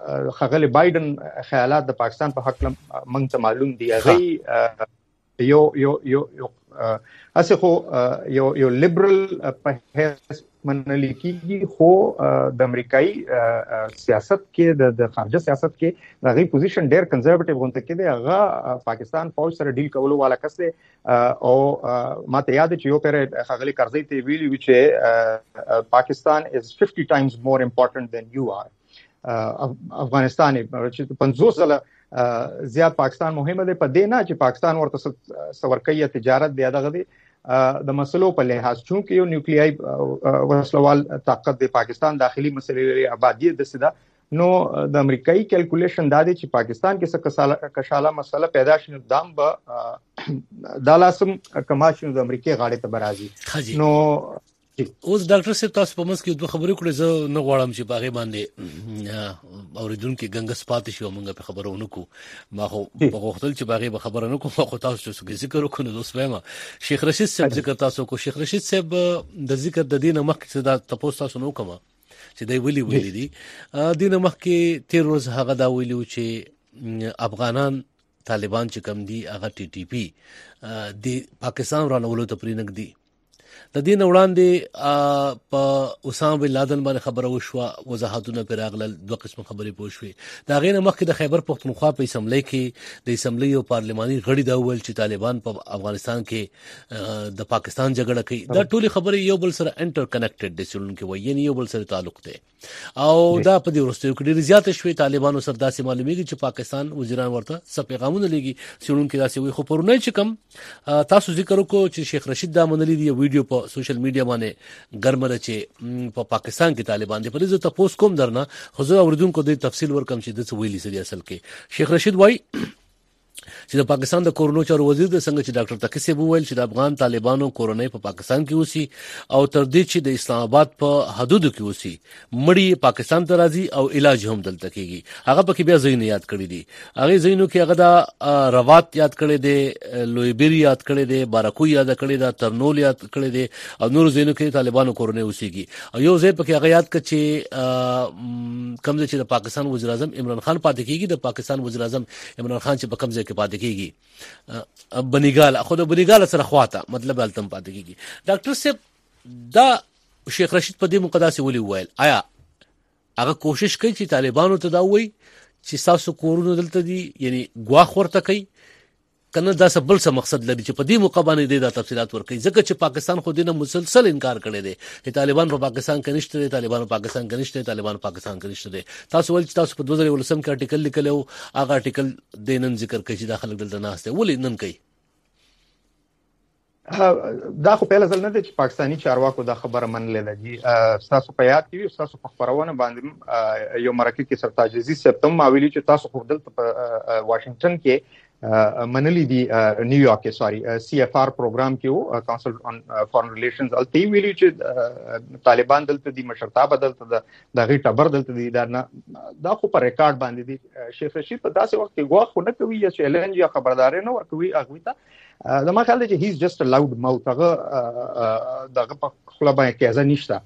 خغلی بایدن خیالات د پاکستان په حق موږ ته معلوم دي. هغه یو یو یو یو اسه خو یو یو لیبرل په هیڅ منل کیږي، خو د امریکایي سیاست کې د خارجه سیاست کې د غي پوزیشن ډیر کنزرویټیو غونډه کې دی. هغه پاکستان فوج سره ډیل کولو والا کس دی او ماته یاد چې یو پیر خغلی کرزی ته ویلی چې پاکستان از fifty times more important than you are. افغانستان چې پنځوس ځله زیات پاکستان مهمه ده، په دې نه چې پاکستان ورته سورکیه تجارت دی دغه دی د مسلو په لحاظ، چونکه یو نیوکلیای وسلوال طاقت د پاکستان داخلي مسلې آبادی د سده نو د امریکایي کیلکولیشن دا دی چې پاکستان کې څه کشاله مسله پیدا شي دام به د لاسم کماشنو د امریکای غاړه ته برازي. نو اوس ډاکټر صاحب تاسو په منځ کې دوه خبرې کړې، زه نه غواړم چې باغې باندې اوریدونکو ګنګس پاتې شي او موږ په خبرونه کو. ما خو په وختل چې باغې به خبره نه کوم، خو تاسو څه ذکر وکړو نو اوس وایم شیخ رشید صاحب ذکر تاسو کو. شیخ رشید صاحب د ذکر د دین مخکې دا تاسو تاسو نو کوم چې دی ویلي ویلي دي دین مخکې تیر روز هغه دا ویلو چې افغانان طالبان چې کم دي هغه ټي ټي پی د پاکستان رانولو ته پرېنګ دي. د دین وړاندې په اسامه بن لادن باندې خبره وشوه، وضاحتونه پر راغلل، دوه قسم خبرې پوښوي. دا غینه مخکې د خیبر پختونخوا په اسمبلی کې د اسمبلی او پارلماني غړي دا ویل چې طالبان په افغانستان کې د پاکستان جګړه کوي. دا ټولي خبرې یو بل سره انټر کنیکټډ دي، څلون کې وایي یعنی یو بل سره تعلق دی او دا په دې ورستیو کې ډېر زیات شوي. طالبانو سره داسې معلومیږي چې پاکستان وزیران ورته څه پیغامونه لګي، څلون کې داسې وي. خو پرونی چې کم تاسو ذکر وکړو چې شیخ رشید دا منلي دی ویډیو په سوشل میډیا باندې ګرمره چې په پاکستان کې طالبان دي، په دې ته پوسټ کوم درنه خو زه اوریدونکو د تفصیل ورکم چې د څه ویلي سړي اصل کې. شیخ رشید وایي چې د پاکستان د کورونو چارو وزیر د څنګه چې ډاکټر تقی صاحب وویل چې د افغان طالبانو کورونی په پاکستان کې اوسي او تر دې چې د اسلام آباد په حدودو کې اوسي مړی پاکستان ته راځي او علاج هم دلته کیږي. هغه پکې بیا ځین یاد کړی دي، هغه ځینو کې هغه دا روات یاد کړی دي، لویبری یاد کړی دي، بارکو یاد کړی دا، ترنول یاد کړی دي او نور ځینو کې طالبانو کورونی اوسيږي. او یو ځای پکې هغه یاد کړ چې کم ځای چې د پاکستان وزیر اعظم عمران خان پاتې کیږي، د پاکستان وزیر اعظم عمران خان چې په کم ځای کې پاتې کیږي بنیګال، خو د بنیګال سره خواته مطلب التم پاتې کیږي. ډاکټر صاحب دا شیخ رشید په دې مقدسه ولي ویل، آیا هغه کوشش کوي چې طالبانو ته دا وایي چې تاسو کورونه دلته دي، یعنی ګواخ ورته کوي کنه دا سبل څه مقصد لري چې په دې موقع باندې د تفصيلات ورکړي؟ ځکه چې پاکستان خو دینه مسلسل انکار کړي دي چې طالبان په پاکستان کې نشته دي، طالبان په پاکستان کې نشته دي، طالبان په پاکستان کې نشته دي. تاسو ول چې تاسو په دوه هزار ولسم کې ارټیکل لیکلو، هغه ارټیکل د نن ذکر کوي چې داخله دلته ناشته ولې نن کوي؟ دا خو په لازم نه دي چې پاکستانی چارواکو دا خبره منلې ده. جی تاسو په یاد کې تاسو په خبرونه باندې یو مرکه کې سرتاجزي سپتم ماویلی چې تاسو خو دلته په واشنگټن کې منلی دی نیویارک کې سوري سی اف آر پروګرام کې وو کونسل آن فورن ریلیشنز التی ویلی چې طالبان دلته دی مشرتابه دلته د غي ټبر دلته دی دا دا خو په ریکارډ باندې دی. شیخ رشید په داسې وخت کې غواخ نه کوي یا چیلنج یا خبرداري نه ورکوي هغه ته دا ما خیال دی چې هی از جست ا لاود ماوث، هغه دغه په خپل باندې کې ځا نشته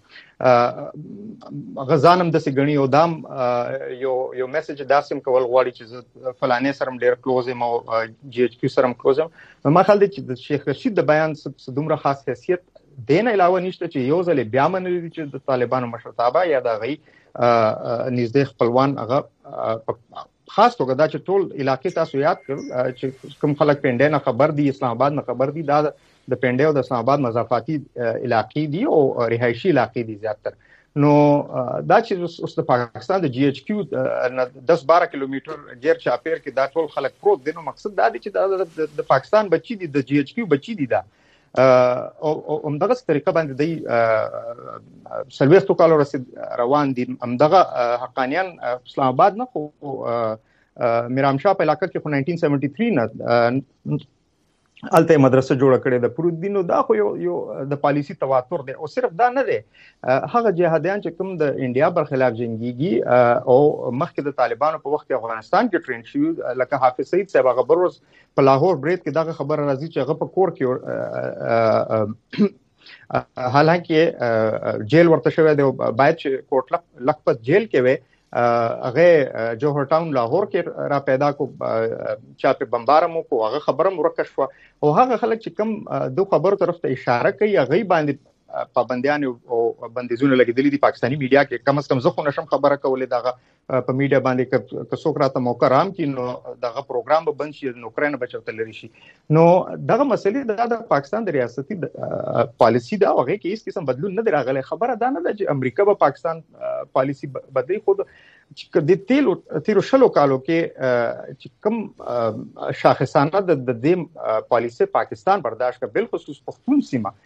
غزانم د سګنی او دام یو یو میسج داسم کول غواړي چې فلانه سرم ډیر کلوز یم او جی ایچ کیو سرم کلوز یم. ما خیال دی چې شیخ رشید د بیان دومره خاص حیثیت دین علاوه نشته چې یو ځل بیا منل دي چې د طالبانو مشرتابه یا د غي نږدې خپلوان هغه خاص توګه دا چې ټول علاقې تاسو یاد کړ چې کوم خلک پنده نه خبر دي، اسلام آباد نه خبر دي، دا د پنده او د اسلام آباد مضافاتي علاقې دي او رهایشي علاقې دي زیاتره. نو دا چې اوس د پاکستان د جی ایچ کیو دس بارہ کیلومتر جیر چاپیر کې دا ټول خلک پروت دي، نو مقصد دا دی چې د پاکستان بچی دي، د جی ایچ کیو بچی دي. دا او همدغه طریقه باندې دی سلويستو کالو رسید روان دي. همدغه حقانیان اسلام آباد نه خو میرامشاه په علاقه کې خو نائنټین سیونټي تھری نه الته مدرسه جوړ کړې ده پروت دي. نو دا خو یو یو د پالیسی تواتر دی او صرف دا نه دی، هغه جهادیان چې کوم د انډیا برخلاف جنگيږي او مخکې د طالبانو په وخت کې افغانستان کې ټرین شوی لکه حافظ سعید صاحب هغه بروز په لاهور بریډ کې دا خبر راځي چې هغه په کور کې حالانکه جیل ورته شوی دی باید چې کوټ لخپت جیل کې وي هغه جوهر ټاون لاهور کې را پیدا کو چا په بمبارمو کو هغه خبرم ورکه شو او هغه خلک چې کم دوه خبرو طرف ته اشاره کوي هغه باندې پابندیان او بندیزونه لګیدلې دي پاکستاني میډیا کې کم از کم زه خو نشم خبره کولای دغه په میډیا باندې که څوک راته موقع رام کی نو دغه پروګرام به بند شي نو کرنه بچوته لري شي نو دغه مسلې د پاکستان د ریاستي پالیسی دا هغه کې هیڅ قسم بدلون نه راغلی خبره دا نه ده چې امریکا به پاکستان پالیسی بدلی خود چې د تیلو تیرو شلو کالو کې چې کوم شاخصانه د دې پالیسی پاکستان برداشت کړ بل خصوص پښتون سیمه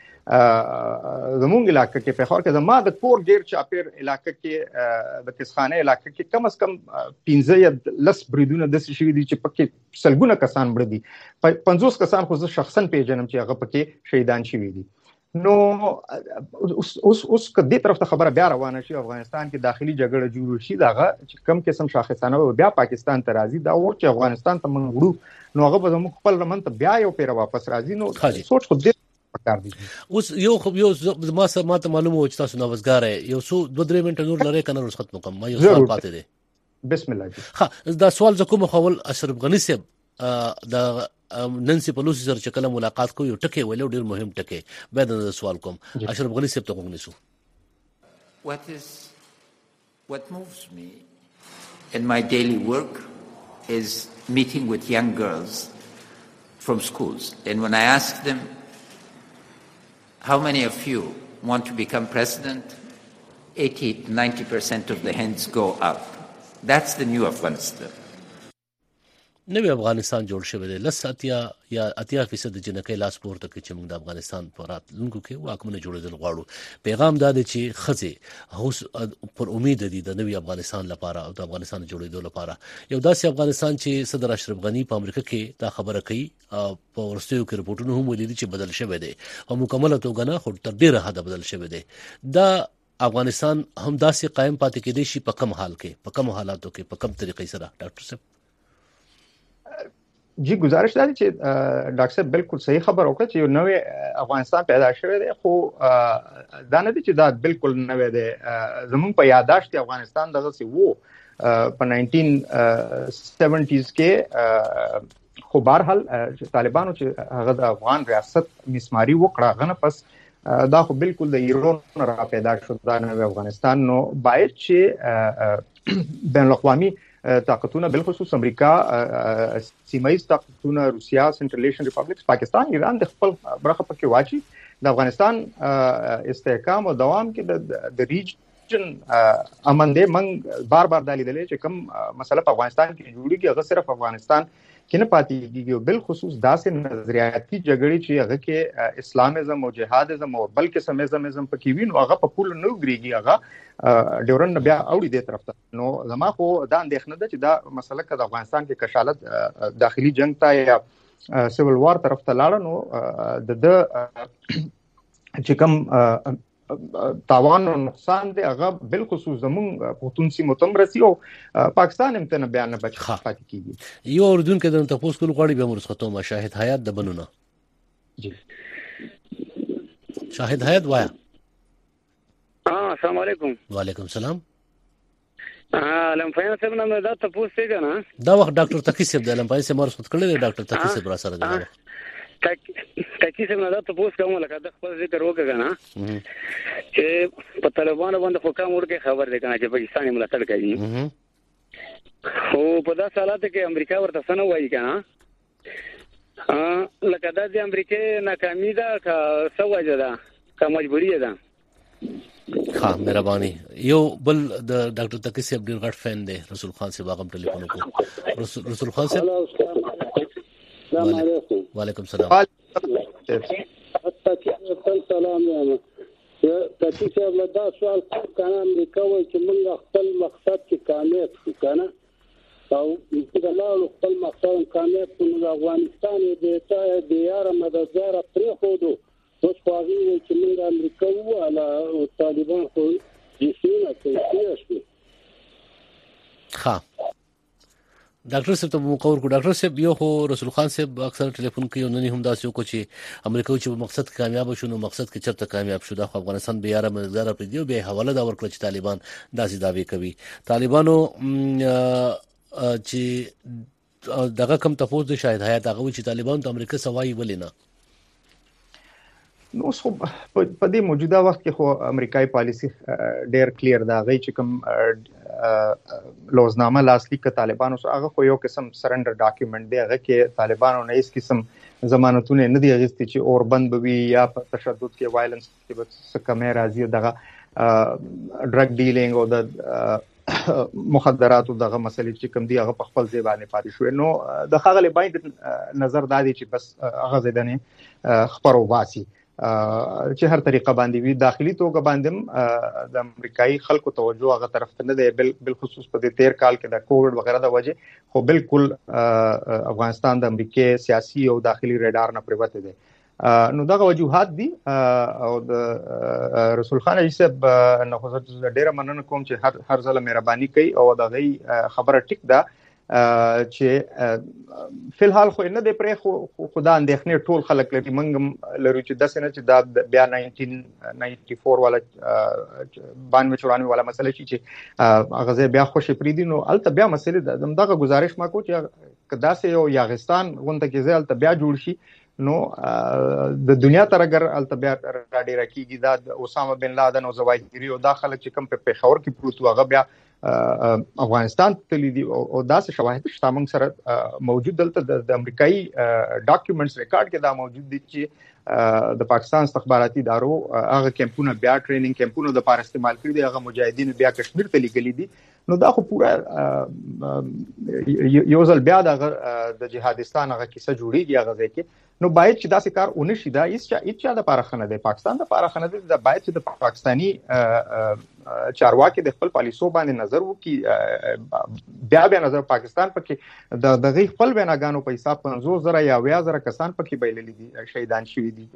زمونږ علاقې کې په خور کې زما د کور ګیر چاپیر علاقې کې د کسخانه علاقې کې کم از کم پنځه یا لس بریدونه د څه شي دي چې پکې سلګونه کسان مړ دي پنځوس کسان خو زه شخصا پیژنم چې هغه پکې شهیدان شوي دي نو اوس اوس اوس کدي طرف ته خبره بیا روانه شي افغانستان کې داخلي جګړه جوړ شي داغه چې کم قسم شاخصانه بیا پاکستان ته راځي دا ور چې افغانستان ته موږ وړو نو هغه به موږ خپل رمن ته بیا یو پیر واپس راځي نو سوچ خو دې پکار دي اوس یو خو یو ما سره ماته معلومه و چې تاسو نوښتګار یو څو دوه درې منټه نور لري کنه ورس ختم کوم ما یو سوال پاتې دی بسم الله جی ها دا سوال زکه مخول اشرف غنی صاحب د ننسي پلوسی سره چې کله ملاقات کوي ټکی ویلو ډیر مهم ټکی بعد د سوال کوم اشرف غنی صاحب ته کوم نسو What is what moves me in my daily work is meeting with young girls from schools and when I ask them how many of you want to become president eighty to ninety percent of the hands go up that's the new Afghanistan نوې افغانستان جوړ شوی دی لساتیا یا اتیا فیصد جنکې لاس پورته کې چې موږ د افغانستان په راتلونکو کې واکمنه جوړېدل غواړو پیغام دا دی چې خزه هوس پر امید دي د نوې افغانستان لپاره او د افغانستان جوړېدو لپاره یو داسې افغانستان چې صدر اشرف غنی په امریکا کې دا خبره کوي په ورستیو کې رپورټونه هم ویلي چې بدل شوی دی او مکمله توګه نه خو تر ډیره حد بدل شوی دی دا افغانستان هم داسې قائم پاتې کېدی شي په کم حال کې په کم حالاتو کې په کم طریقې سره ډاکټر صاحب جی گزارش دا چې ډاکټر صاحب بالکل صحیح خبر وکړه چې یو نوې افغانستان پیدا شوی دی خو دا نه دي چې دا بالکل نوې دی زموږ په یاداشت افغانستان دغه سی وو په نایزدین سیونټیز کې خو بهرحال طالبانو چې هغه د افغان ریاست مسماری وکړه غنه پس دا خو بالکل د ایران را پیدا شو دا نوې افغانستان نو باید چې بین الاقوامي طاقتونه بالخصوص امریکا سیمایي طاقتونه روسیا سنټرل ایشین ریپبلیکس پاکستان ایران د خپل برخه پکې واچي د افغانستان استحکام او دوام کې د ریجن امن دې من بار بار د لیدلې چې کوم مسله په افغانستان کې جوړیږي هغه صرف افغانستان کې نه پاتې کیږي بالخصوص داسې نظریاتي جګړې چې هغه کې اسلامزم او جهادزم او بلکې سمزمزم پکې وي نو هغه په پول نه وګريږي هغه ډیورن بیا اوړي دې طرف ته نو زما خو دا اندېښنه ده چې دا مسله کې د افغانستان کې کشالت داخلي جنگ ته یا سیول وار طرف ته لاړ نو د د چې کوم تاوان او نقصان دی هغه بالخصوص زموږ پښتون سیمه تمرسي او پاکستان هم ته نه بیان نه بچ پاتې کیږي یو اردن کې د تاسو کول غواړي به مرسته ما شاهد حیات د بنونه جی شاهد حیات وایا ها السلام علیکم وعلیکم السلام ها لمفین صاحب نن دا تاسو څنګه نه دا وخت ډاکټر تقی صاحب د لمفین صاحب مرسته کړل ډاکټر تقی صاحب را سره دی تاکي څنګه دا تاسو کوم لکه د خپل ذکر وکړه نه چې په طالبانو باندې خو کوم ورکه خبر ده کنه چې پاکستاني ملاتړ کوي خو په داسې حالات کې امریکا ورته څنګه وایي کنه لکه دا د امریکا ناکامي ده که څه وجه ده که مجبوري ده ها مهرباني یو بل د ډاکټر تقی صاحب ډیر غټ فین دی رسول خان صاحب هغه ټلیفون وکړو رسول خان صاحب السلام علیکم وعلیکم السلام سلام یا تاسو چې له دا سوال کنه امریکا وایي چې موږ خپل مقصد کې کامیاب شو کنه او چې دا له خپل مقصد کامیاب شو نو افغانستان دې ته د یار مددګار پرې خو دو اوس خو هغه وایي چې موږ امریکا والا طالبان خو یې څنګه کوي ها ډاکټر صاحب ته مقور کو ډاکټر صاحب یو خو رسول خان صاحب اکثر ټلیفون کوي او نن هم دا څه کو چې امریکا چې مقصد کامیاب شونه مقصد کې چرته کامیاب شو د افغانستان به یاره مقدار پر دی به حواله دا ورکړه چې طالبان داسې داوی کوي طالبانو چې دغه کم تفوز د شاهد حیات هغه چې طالبان د امریکا سوای ولینا نو خو په دې موجوده وخت کې خو امریکایي پالیسی ډېر کلیر دا غي چې کوم لوزنامه لاسلیک طالبانو سره هغه خو یو قسم سرندر ډاکومېنټ دی هغه کې طالبانو نه هیڅ قسم ضمانتونه نه دی اغستې چې اور بند بوي یا په تشدد کې وایلنس کې به کمې راځي دغه ډرګ ډیلینګ او د مخدرات او دغه مسلې چې کوم دی هغه په خپل ځای باندې پاتې شو نو د هغه باندې نظر دادی چې بس هغه ځدنې خبرو واسي چې هر طریقه باندې وی داخلي توګه باندې د امریکایي خلکو توجه هغه طرف ته نه دی بل خصوص په دې تیر کال کې د کووډ وغیرہ د وجه خو بالکل افغانستان د امریکای سیاسي او داخلي ریډار نه پریوته دی نو دغه وجوهات دي او د رسول خان صاحب نو خو ډیره مننه کوم چې هر هر ځله مهرباني کوي او دغه خبره ټیک ده چې فلحال خو نه دی پرې خو خدا اندېښنې ټول خلک لري منګم لري چې داسې نه چې دا بیا نولس نوي چورانوي والا بانوي چورانوي والا مسله چې هغه بیا خوشي پریدي نو الته بیا مسله دغه گزارش ما کو چې کداسې یو یاغستان غونډه کې ځل ته بیا جوړ شي نو د دنیا تر اگر الته بیا راډي راکېږي دا اسامه بن لادن او زواهري او داخله چې کوم په پیښور کې پروت هغه بیا افغانستان تللی دي او داسې شواهد شته موږ سره موجود دلته د امریکایي ډاکومېنټس ریکارډ کې دا موجود دي چې د پاکستان استخباراتي ادارو هغه کیمپونه بیا ټریننګ کیمپونه د پاره استعمال کړی دي هغه مجاهدین بیا کشمیر ته لګلي دي نو دا خو پورا یو ځل بیا د جهادستان هغه کیسه جوړیږي هغه ځکه نو باید چې داسې کار ونشي دا هیڅ هیڅ د پاره خنه دی پاکستان د پاره خنه دی دا باید چې د پاکستانی چارواکي د خپل پالیسو باندې نظر وکړي بیا بیا نظر پاکستان پکې د دغه خپل بناګانو په حساب پنځوس زره یا اویا زره کسان پکې بایللي دي شهیدان شوي دي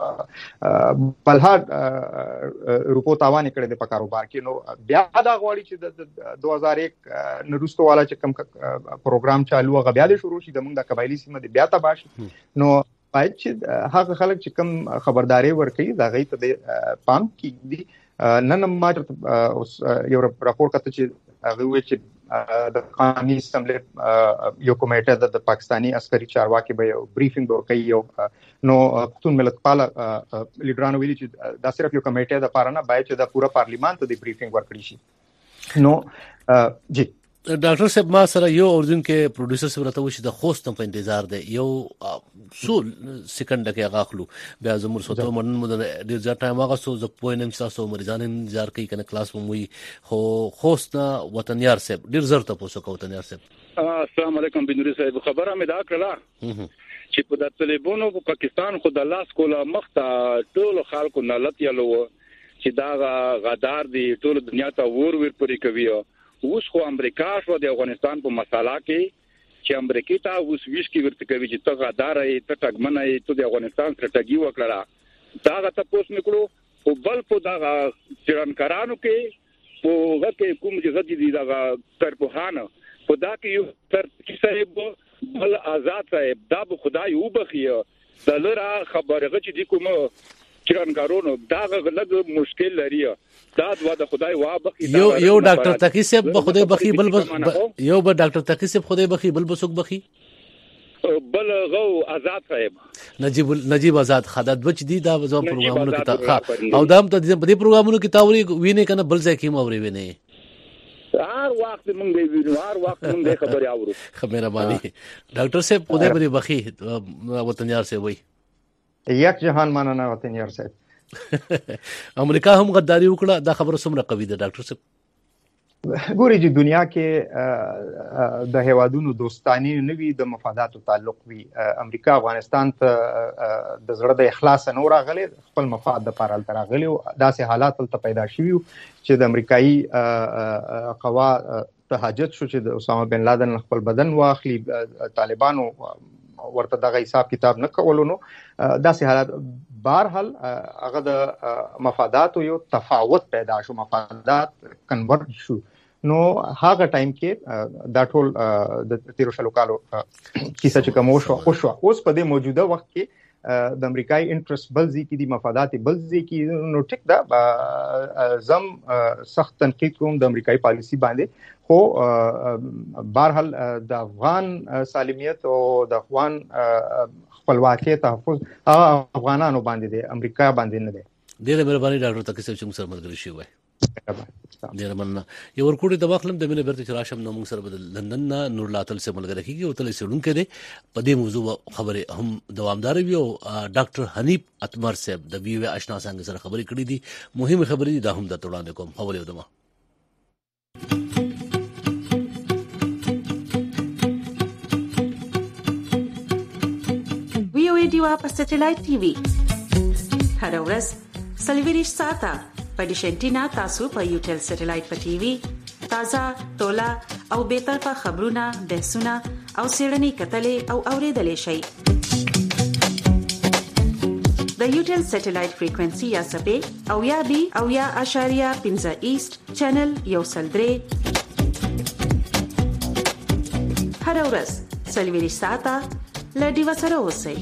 بلها روپو تاوان کړي د په کاروبار کې نو بیا دا غواړي چې د دو هزار یک نورستو والا چې کوم پروګرام چالو هغه بیا د شروع شي د موږ د قبایلی سیمه د بیا تباش نو باید چې هغه خلک چې کوم خبرداري ورکړي دا غي ته پام کیږي نن ما یو راپور کته چې هغه وی چې د قانوني اسمبلی یو کمیټه د پاکستانی عسکري چارواکي به یو بریفینګ وکړي نو پښتون ملتپال لیډرانو ویلي چې دا صرف یو کمیټه د پاره نه باید چې د پورا پارلیمان ته د بریفینګ ورکړي شي نو جی ډاکټر صاحب ما سره یو اردن کې پروډوسر سره راته وشي د خوست په انتظار دی یو سو سکند کې هغه خلو بیا زموږ سوته مونږ مو د ډیر ځای ټایم هغه سو ز پوینم تاسو مریضان انتظار کوي کنه کلاس مو وي خو خوست نه وطن یار صاحب ډیر زر ته پوسو کو وطن یار صاحب السلام علیکم بنوري صاحب خبره مې دا کړله چې په د طالبانو په پاکستان خو د لاس کوله مخته ټول خلکو نلت یلو چې دا غدار دی ټول دنیا ته ور ور پرې کوي اوس خو امریکا شو د افغانستان په مساله کې چې امریکا ته اوس ویش کې ورته کوي چې ته غدار یې ته ټګمنه یې ته د افغانستان سره ټګي وکړه دا غته پوس میکړو او بل په دا چرنکارانو کې په هغه کوم چې غدي دي دا تر پوهانه په دا کې یو تر صاحب بل آزاد صاحب دا به خدای وبخیه دلره خبره چې دي کوم چرنکارونو دا غلط مشکل لري دا دوا د خدای وابخي یو یو ډاکټر تقی صاحب به خدای بخي بل بس یو به ډاکټر تقی صاحب خدای بخي بل بسوک بخي بل غو آزاد صاحب نجیب نجیب آزاد خدات بچ دي دا زو پروګرامونو کې او دام ته دې پروګرامونو کې تاوري ویني کنه بل ځای کې موري ویني هر وخت مونږ دی وینو هر وخت مونږ خبري اورو خبره باندې ډاکټر صاحب خدای به بخي وطن یار سے وای یک جهان ماننه وطن یار صاحب امریکا هم غداری وکړه دا خبره څومره قوي ده ډاکټر صاحب ګوري چې دنیا کې د هیوادونو دوستانی نوي د مفاداتو تعلق وي امریکا افغانستان ته د زړه د اخلاص نه راغلي خپل مفاد د پاره تر راغلي او داسې حالات ته پیدا شوي چې د امریکایي قوا ته حاجت شو چې د اسامه بن لادن خپل بدن واخلي طالبانو ورته دغه حساب کتاب نه کولو نو داسې حالات بهرحال هغه د مفادات یو تفاوت پیدا شو مفادات کنورج شو نو هغه ټایم کې دا ټول د تیرو شلو کالو کیسه چې کوم شو خو شو اوس په دې موجوده وخت کې د امریکای انټرست بلځي کې د مفادات بلځي کې نو ټیک دا زم سخت تنقید کوم د امریکای پالیسی باندې خو بهرحال د افغان سالمیت او د افغان خپلواکي تحفظ افغانانو باندې دی امریکا باندې نه دی. ډیره مهرباني ډاکټر تکي صاحب چې موږ سره ملګری شوی ډیره مننه. یو ورکوټي د واخلم د مینه برته چې راشم نو موږ سره بدل لندن نه نور لاتل سره ملګری کیږي او تل سړون کې دي په دې موضوع خبره هم دوامدار وي او ډاکټر حنیف اتمر صاحب د وی وی آشنا څنګه سره خبرې کړې دي مهمه خبرې دي دا هم د وړاندې کوم حواله ودما. وی او ای ډیوا په سټلایټ ټي وي هر ورځ سلویریش ساته په ډیشنټینا تاسو په یوټل سټلایټ په ټي وي تازه ټولا او به طرفه خبرونه بحثونه او سیړنی کتلې او اوریدلې شي. د یوټل سټلایټ فریکوئنسي یا سپې او یا بي او یا اشاریه پنځه ایست چینل یو سلدري هر ورځ سلویریش ساته لډي وسره اوسئ.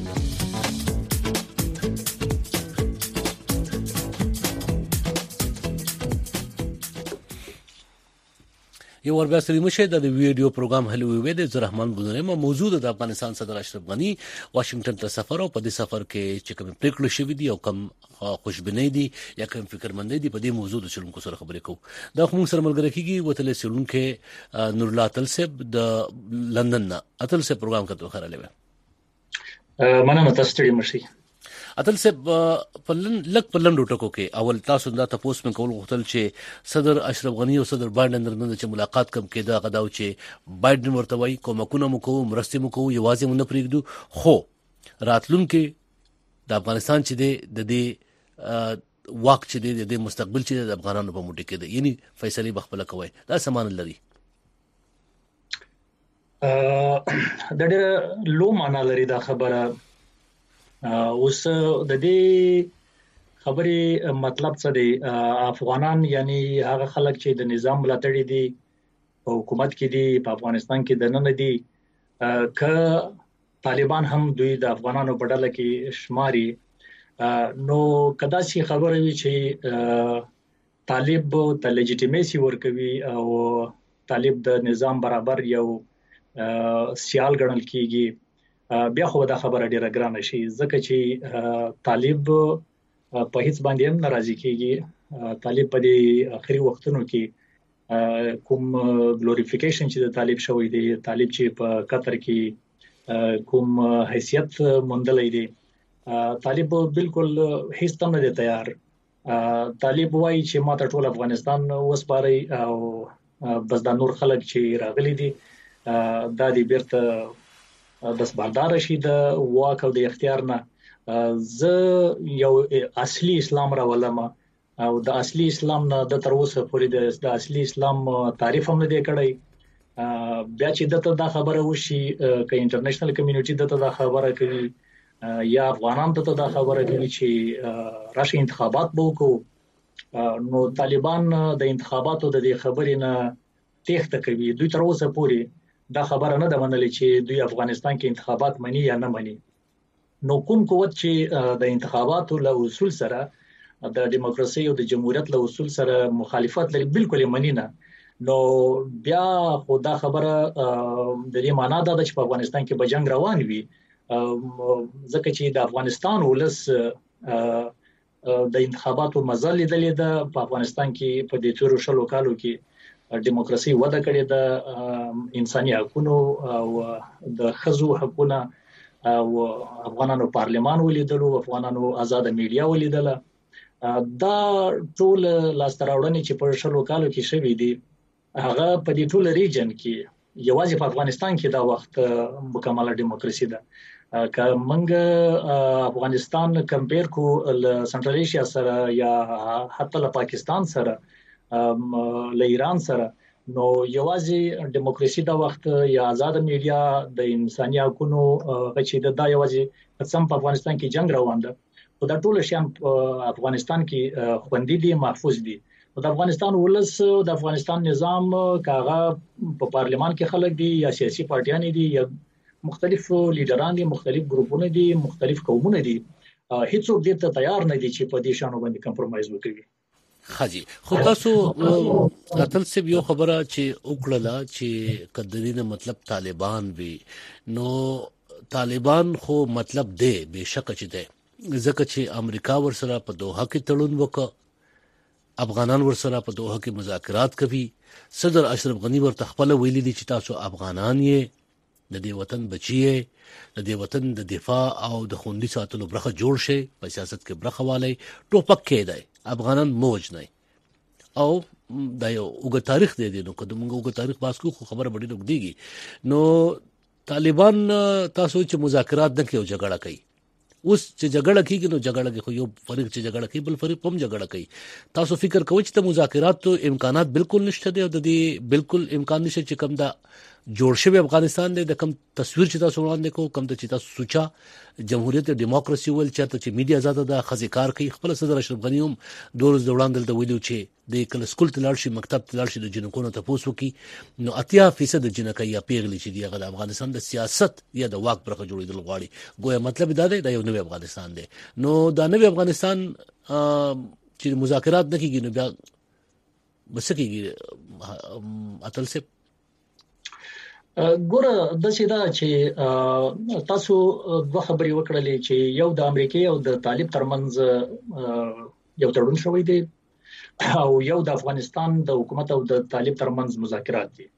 یو ور بیا سری مشه د ویډیو پروګرام هلو وی د زرحمان بودنه موجود د افغانستان صدر اشرف غنی واشنگټن ته سفر او په دې سفر کې چې کوم پریکړه شوې دي او کوم خوشبینۍ دي یا کوم فکرمندۍ دي په دې موضوع د چلونکو سره خبرې کوو. دا موږ سره ملګری کیږي وتل چلونکو نور الله تل صاحب د لندن نه اتل صاحب پروګرام کته خره لوي مننه تاسو ته مشي اتل صاحب په لک په لندو ټکو کې اول تاسو دا تاسو من کول غوښتل چې صدر اشرف غنی او صدر بایدن درنه چې ملاقات کم کېده غداو چې بایدن ورته وایي کومکونه مو کوو مرستې مو کوو یوازې مونږ نه پریږدو خو راتلونکي د افغانستان چې د دې واک چې د دې مستقبل چې د افغانانو په موټي کې دی یعنی فیصله بخپل کوي دا سامان لري ا د ډېر لو معنا لري دا خبره. اوس د دې خبرې مطلب څه دی افغانان یعنی هغه خلک چې د نظام ملاتړي دي په حکومت کې دي په افغانستان کې د نن دي ک طالبان هم دوی د افغانانو په ډله کې شماري نو کدا شي خبره وي چې طالب ته لیجیټیمیسي ورکوي او طالب د نظام برابر یو سیال ګڼل کیږي بیا خو دا خبره ډیره ګرانه شي ځکه چې طالب په هیڅ باندې هم ناراضي کیږي. طالب په دې اخري وختونو کې کوم ګلوریفیکیشن چې د طالب شوی دی طالب چې په قطر کې کوم حیثیت موندلې دی طالب بالکل هیڅ تم نه دی تیار. طالب وایي چې ماته ټول افغانستان وسپاري او بس دا نور خلک چې راغلي دي دا دی بیرته بس بردار شي د واک او د اختیار نه ز یو اصلي اسلام راولم او د اصلي اسلام نه د تر اوسه پورې د اصلي اسلام تعریف هم نه دی کړی. بیا چې دته دا خبره وشي ک انټرنیشنل کمیونټي دته دا خبره کوي یا افغانان ته دا خبره کوي چې راشي انتخابات وکړو نو طالبان د انتخاباتو د دې خبرې نه تېښته کوي. دوی تر اوسه پورې دا خبره نه ده منلې چې دوی افغانستان کې انتخابات مني یا نه مني. نو کوم قوت چې د انتخاباتو له اصول سره د دیموکراسي او د جمهوریت له اصول سره مخالفت لري بالکل مني نه نو بیا خو دا خبره د دې معنا ده چې په افغانستان کې به جنگ روان وي ځکه چې د افغانستان ولس د انتخاباتو مزل لیدلې ده په افغانستان کې په دې تیرو شلو کالو کې دیموکراسي وده کړې ده انساني حقوقو او د ښځو حقوقو او افغانانو پارلمان ولیدلو افغانانو آزاد میډیا ولیدله دا ټول لاستراوړنې چې په شلو کالو کې شوې دي هغه په دې ټول ریجن کې یوازې په افغانستان کې دا وخت مکمله دیموکراسي ده که موږ افغانستان کمپیر کو ل سنټرل ایشیا سره یا حتی له پاکستان سره له ایران سره نو یوازې دیموکراسي دا وخت یا آزاد میډیا د انساني حقوقو چې دا یوازې قسم په افغانستان کې جنگ روان ده او دا ټول شیان په افغانستان کې خوندې دي محفوظ دي د افغانستان ولس د افغانستان نظام کاغه په پارلمان کې خلک دي یا سیاسي پارټیان دي یا مختلف لیډران دي مختلف ګروپونه دي مختلف قومونه دي هیڅوک دې ته تیار نه دي چې په دې شانو باندې کمپرمایز وکړي. خاجي خو تاسو اتل سی یو خبره چې وکړه چې کدرینه مطلب طالبان وي نو طالبان خو مطلب دی بشک چې دی ځکه چې امریکا ورسره په دوحه کې تړون وکړ افغانان ورسره په دوحه کې مذاکرات کوي صدر اشرف غنی ورته خپل ویلي دي چې تاسو افغانان یې د دې وطن بچی یې د دې وطن د دفاع او د خوندي ساتلو برخه جوړ شي په سیاست کې برخه والی ټوپک کې دی افغانان موج نه او دا یو وګ تاریخ دی نو کوم وګ تاریخ باسکو خو خبره بډې رګديږي نو طالبان تاسو چې مذاکرات نه کوي جګړه کوي اوس چې جګړه کیږي نو جګړه کې خو یو فریق چې جګړه کوي بل فریق هم جګړه کوي تاسو فکر کوئ چې د مذاکراتو امکانات بالکل نشته دي او د دې بالکل امکان نشته چې کوم دا جوړ شوی افغانستان دی د کوم تصویر چې تاسو وړاندې کوم کوم د چې تاسو سوچا جمهوریت دیموکراسي ول چرته چې میډیا آزاد ده خزیکار کوي خپل صدر اشرف غنی هم دور وړاندې د ویلو چې د کل سکول تلل شي مکتب تلل شي د جنکونو ته پوسو کی نو اتیا فیصد جنکه یا پیغلی چې دی د افغانستان د سیاست یا د واک برخه جوړیدل غواړي ګویا مطلب دا دی د یو نوې افغانستان دی نو دا نوې افغانستان چې مذاکرات نه کیږي نو بیا بس کیږي اتل سه ګوره د څه دا چې تاسو دوه خبرې وکړلې چې یو د امریکای او د طالب ترمنځ یو تړون شوی دی او یو د افغانستان د حکومت او د طالب ترمنځ مذاکرات دي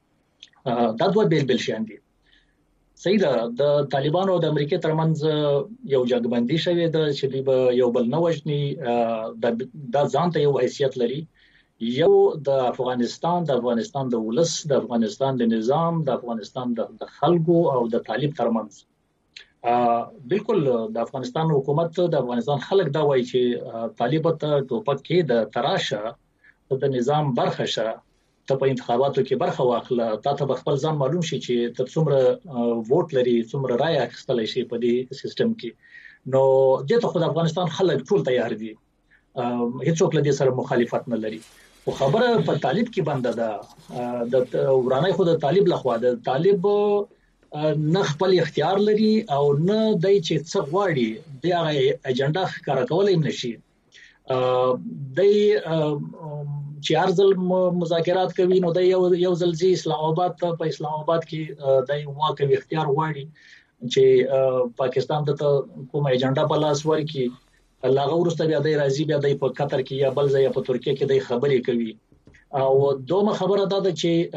دا دوه بیل بیل شیان دي صحیح ده د طالبانو او د امریکای ترمنځ یو جګبندي شوی ده چې دوی به یو بل نه وژني دا ځان ته یو حیثیت لري یو د افغانستان د افغانستان د ولس د افغانستان د نظام د افغانستان د خلکو او د طالب ترمنځ بالکل د افغانستان حکومت د افغانستان خلک دا وایي چې طالب ته ټوپک کې د تراشه د نظام برخه شه ته په انتخاباتو کې برخه واخله تا ته خپل ځان معلوم شي چې ته څومره ووټ لري څومره رائے اخیستل شي په دې سیستم کې نو د ته خو د افغانستان خلک ټول تیار دي هیڅوک له دې سره مخالفت نه لري خو خبره په طالب کې بنده ده د ورانه خو د طالب لخوا د طالب نه خپل اختیار لري او نه دای چې څه غواړي د هغه اجنډا ښکارا کولای نشي د چې ارزل مذاکرات کوي نو د یو یو ځلځي اسلام آباد ته په اسلام آباد کې د واقعي اختیار غواړي چې پاکستان ته کوم اجنډا په لاس ورکړي الله ورسته بیا د راځي بیا د په قطر کې یا بل ځای په ترکیه کې د خبرې کوي او دومره خبره ده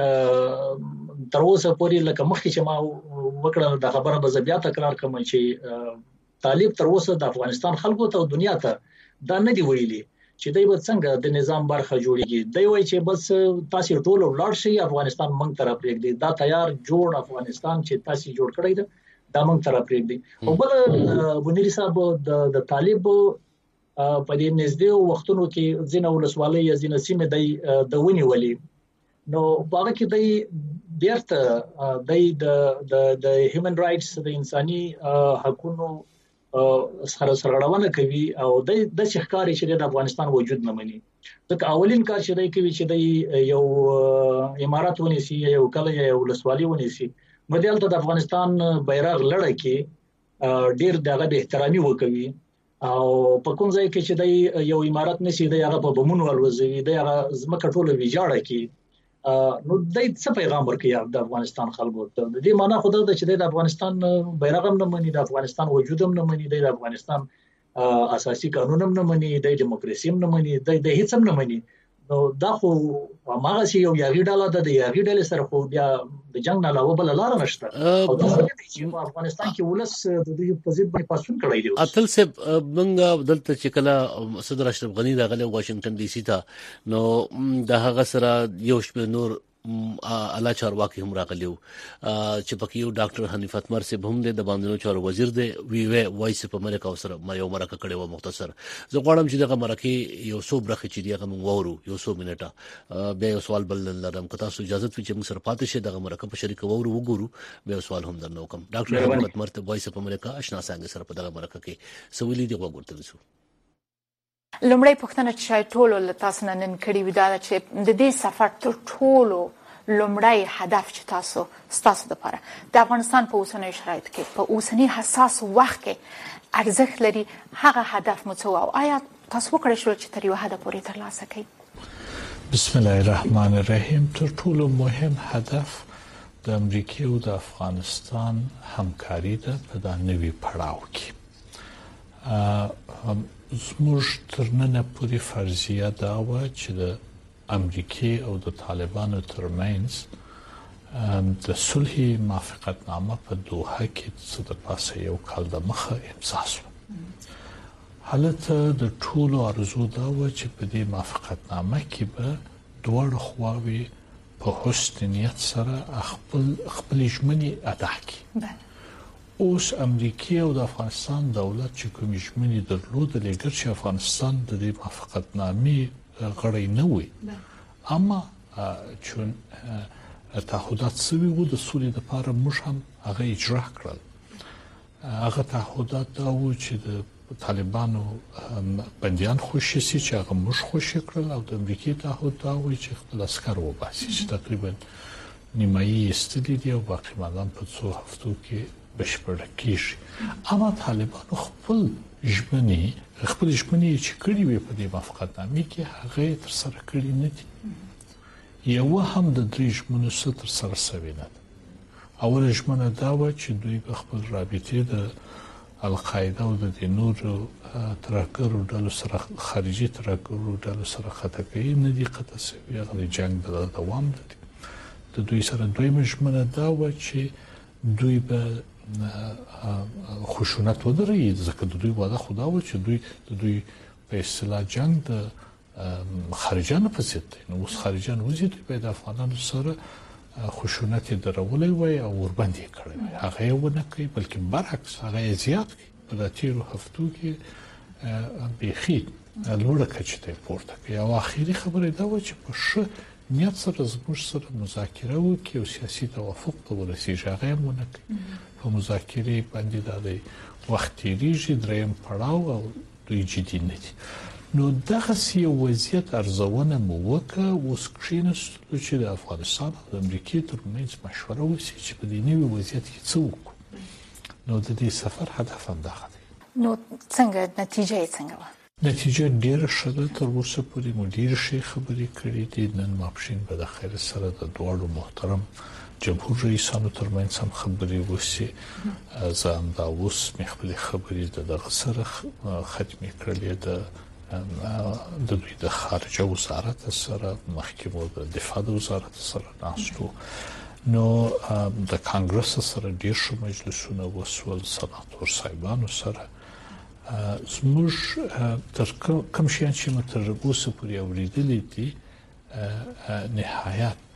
چې تر اوسه پورې لکه مخکې چې ما وکړه د خبره به بیا تکرار کوم چې طالب تر اوسه د افغانستان خلکو ته او دنیا ته دا نه دی ویلي چې دوی به څنګه د نظام برخه جوړیږي دوی وایي چې بس تاسو ټول ولاړ شئ افغانستان موږ طرف پرېږدي دا تیار جوړ افغانستان چې تاسو جوړ کړی دی دا موږ طرف پرېږدي او بل بنيري صاحب د د طالب په دې نږدې وختونو کې ځینې ولسوالۍ یا ځینې سیمې د د ونی ولي نو باغ کې د بیرته د د د هیومن رائټس د انساني حقوقو سره سرغړونه کوي او د د شخکاري چې د افغانستان وجود نه مني ځکه اولین کار چې دوی کوي چې د یو امارات ونیسي یو کله یو ولسوالۍ ونیسي نو دلته د افغانستان بیرغ لړه کې ډیر دغه به احترامي وکوي او په کوم ځای کې چې د یو امارات نشي د هغه په بمونو ولوزي د هغه زمکه ټوله ویجاړه کی نو د څه پیغام ورکړي د افغانستان خلکو ته د دې معنی خو دا چې د افغانستان بیرغ هم نه مني د افغانستان وجود هم نه مني د افغانستان اساسي قانون هم نه مني د دیموکراسي هم نه مني د هیڅ هم نه مني نو دا خو هغه سی یو یاغي ډاله د یاغي ډلې سره خو بیا د جنگ نه علاوه بل لار نشته او د افغانستان کې ولس د دې په ضد باندې پاسون کړی دی اتل سب منګه دلته چې کله صدر اشرف غنی راغله واشنگټن ډي سي ته نو د هغه سره یو شپه نور اعلی چارواکي هم راغلیو چې پکې یو ډاکټر حنیف اتمر سي هم د باندې چارو وزیر دی وی وی وایس په امریکا سره ما یو مرکه کړې و مختصر زه غواړم چې دغه مرکه یو څو برخه چې دغه مونږ وورو یو څو منټه بیا یو سوال بل لرم که تاسو اجازه وي چې موږ سره پاتې شي دغه مرکه په شریک وورو وګورو بیا سوال هم درنو کوم ډاکټر حنیف اتمر ته وایس په امریکا آشنا څنګه سره په دغه مرکه کې سویلي دی وګورئ لومړی پوښتنه چې ټولو له تاسو نه نن کړې وي دا چې د دې سفر تر ټولو لومړی هدف چې تاسو ستاسو لپاره د افغانستان په اوسنیو شرایطو کې په اوسني حساس وخت کې ارزښت لري هغه هدف مو څه او آیا تاسو وکړئ شو چې تر یو حد پورې ترلاسه کړئ؟ بسم الله الرحمن الرحیم. تر ټولو مهم هدف د امریکا او د افغانستان همکاري ده په دا نوي پړاو کې. زموږ تر ننه پورې فرضیه دا وه چې د امریکا او د طالبانو ترمنځ د صلح موافقتنامه په دوحه کې څه د پاسه یو کال د مخه امضا شوه. هلته د ټولو ارزو دا وه چې په دې موافقتنامه کې به دواړه خواوې په حسن نیت سره خپل خپل ژمنې ادا کړي. اوس امریکا او د افغانستان دولت چې کوم ژمنې درلودلې ګر چې افغانستان د دې موافقتنامې غړی نه وي اما چون تعهدات سوي وو د سولې لپاره موږ هم هغه اجرا کړل. هغه تعهدات دا وو چې د طالبانو بنديان خوشي سي چې هغه موږ خوشي کړل او د امریکا تعهد دا وو چې خپل عسكر وباسي چې تقریبا نیمایي استدی دی او باقي مادام په څو هفتو کې بشپړ کیږي. اما طالبانو خپل ژمنې خپل ژمنې چې کړې وي په دې موافقتنامې کې هغه تر سره کړې نه دي. یو هم د درې ژمنو سره تر سره شوی نه ده. اول ژمنه دا و چې دوی په خپل رابطې د القاعده او د نورو ترهګرو ډلو سره خارجي ترهګرو ډلو سره خټکۍ نه دي قطع شوی. هغه جنگ د دوام ده. د دوی سره دویمه ژمنه دا و چې دوی به خشونت ودري ځکه د دوی وعده خدا و چې دوی د دوی په اصطلاح جنگ د خارجانو په ضد دی. نو اوس خارجان وزي دوی په د افغانانو سره خشونت درولې وای او ورباندې کړی وای. هغه ونه کوي بلکې برعکس هغه زیات کوي. په تیرو هفتو کې بيخي لوړه کچه ته پورته کوي. او اخیری خبره دا و چې په ښه نیت سره زموږ سره مذاکره وکړي او سیاسي توافق ته ورسیږي. هغه هم ونه کوي. په مذاکرې باندې د وخت تیریږي دریم پړاو او دوی جدي نه دي. نو دغه سی وضعیت ارزونه مو وکړه. اوس کښیناستلو چې د افغانستان او د امریکا ترمنځ مشوره وشي چې په دې نوي وضعیت کې څه وکړو. نو د دې سفر هدف هم دغه دی. نو څنګه نتیجه یې څنګه وه؟ نتیجه ډیره ښه ده. تر اوسه پورې مو ډېرې ښې خبرې کړې دي. نن ماپښین به د خیر سره د دواړو محترم جمهور رئیسانو ترمنځ هم خبرې وشي. زه همدا اوس مې خپلې خبرې د دغه سره ختمې کړلې ده د دوی د خارجه وزارت سره، مخکې مو د دفاع د وزارت سره ناستو. نو د کانګرس سره ډېر ښه مجلسونه وشول، سناتور صاحبانو سره. زموږ تر کوم شیان چې مو تر اوسه پورې اورېدلي دي نهایت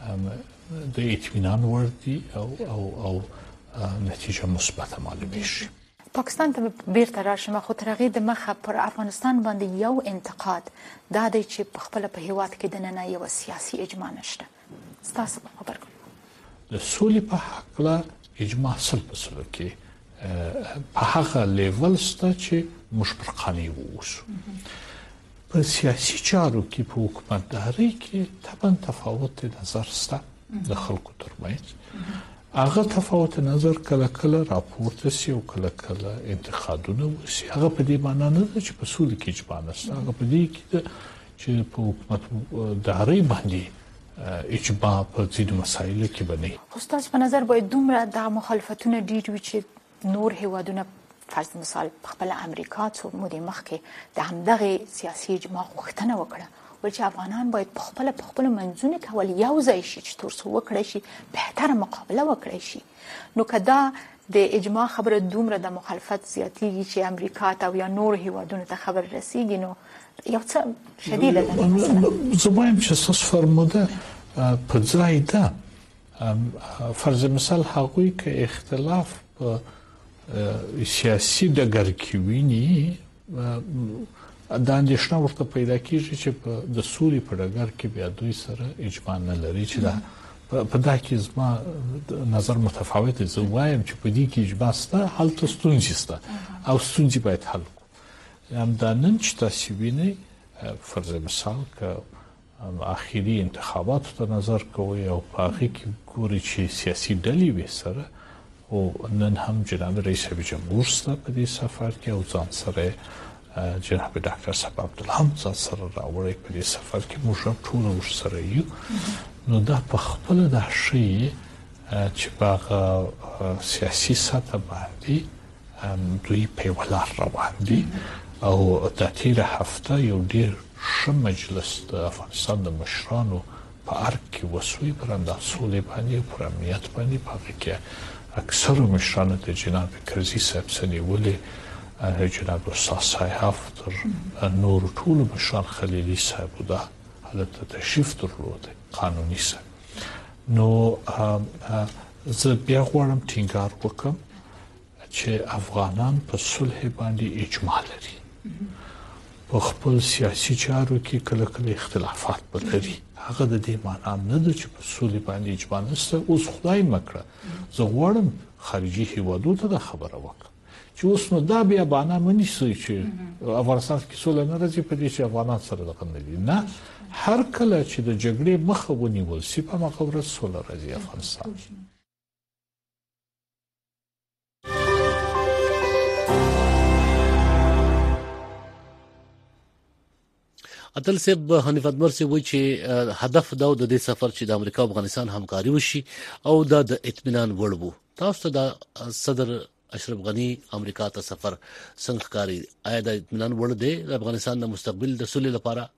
د اطمینان وړ دي او او او نتیجه مثبته معلومیږي. پاکستان ته بیرته راشم، خو تر هغې دمخه پر افغانستان باندې یو انتقاد دا دی چې په خپله په هېواد کې دننه یوه سیاسي اجماع نشته. ستاسو په خبر کوم د سولې په هکله اجماع سل په سلو کې په هغه لیول شته چې موږ پر قانع واوسو. په سیاسي چارو کې په حکومتدارۍ کې طبعا تفاوت نظر شته د خلکو ترمنځ. هغه تفاوت نظر کله کله راپورته سي او کله کله انتقادونه وشي. هغه په دې معنی نه ده چې په سولې کې اجماع نشته. هغه په دې کې ده چې په حکومتدارۍ باندې اجماع په ځینو مسایلو کې به نه وي. خو ستاسو په نظر باید دومره د مخالفتونه ډېر وي چې نور هیوادونه فرض مثال خپل امریکا څو مودې مخکې د همدغې سیاسي اجماع غوښتنه وکړه ول چې افغانان باید په خپل په خپل منځونه کول یو ځای شي چې تر څو وکړی شي بهتره مقابله وکړی شي. نو که دا د اجماع خبره دومره د مخالفت زیاتېږي چې امریکا ته او یا نور هیوادونو ته خبر رسیږي نو یو څه شدیده ده. زه وایم چې ستاسو فرموده په ځای ده. فرض مثال هغوی که اختلاف په سیاسي ډګر کې ویني دا اندېښنه ورته پیدا کېږي چې د سولې په ډګر کې بیا دوی سره اجماع نه لري چې دا په دا کې زما نظر متفاوت زه وایم چې په دې کې اجماع شته، هلته ستونزې شته او ستونزې باید حل کړو. هم دا نن چې تاسو وینئ فرض مثال که اخیری انتخاباتو ته نظر کوئ او په هغې کې ګورئ چې سیاسي ډلې وې سره او نن هم جناب رئیس جمهور شته په دې سفر کې او ځان سره جناب ډاکټر صاحب عبدالله هم ځان سره راوړی په دې سفر کې موږ هم ټول ورسره یو نو دا په خپله دا ښیي چې په هغه سیاسي سطح باندې دوی په یوه لار روان دي او دا تېره هفته یو ډېر ښه مجلس د افغانستان د مشرانو په ارګ کې وسوی پر همدا سولې باندې او پر امنیت باندې په هغې کې اکثرو مشرانو د جناب کرزي صاحب څه نیولې جناب استاد صاحب تر نورو ټولو مشران خلیلي صاحبو دا هلته تشریف درلوده قانوني صاحب نو زه بیا غواړم ټینګار وکړم چې افغانان په صلح باندې اجماع لري په خپل سیاسي چارو کې کله کله اختلافات به لري هغه د دې معنا نه ده چې په صلح باندې اجماع نشته اوس خدای مکړه زه غواړم خارجي هیوادو ته دا خبره وکړم چې اوس نو دا بیا معنا منیسي چې افغانستان کې صلح نه راځي په دې چې افغانان سره دغه نه دي نه هر کله چې د جګړې مخه ونیول شي په هغه ورځ صلح راځي افغانستان اتل صاحب حنیف ادمر سے وایي چې هدف دا د دې سفر چې د امریکا او افغانستان همکاري وشي او دا د اطمینان وړ وو تاسو ته د صدر اشرف غنی امریکا ته سفر څنګه کاری آیا د اطمینان وړ دی د افغانستان د مستقبل د صلح لپاره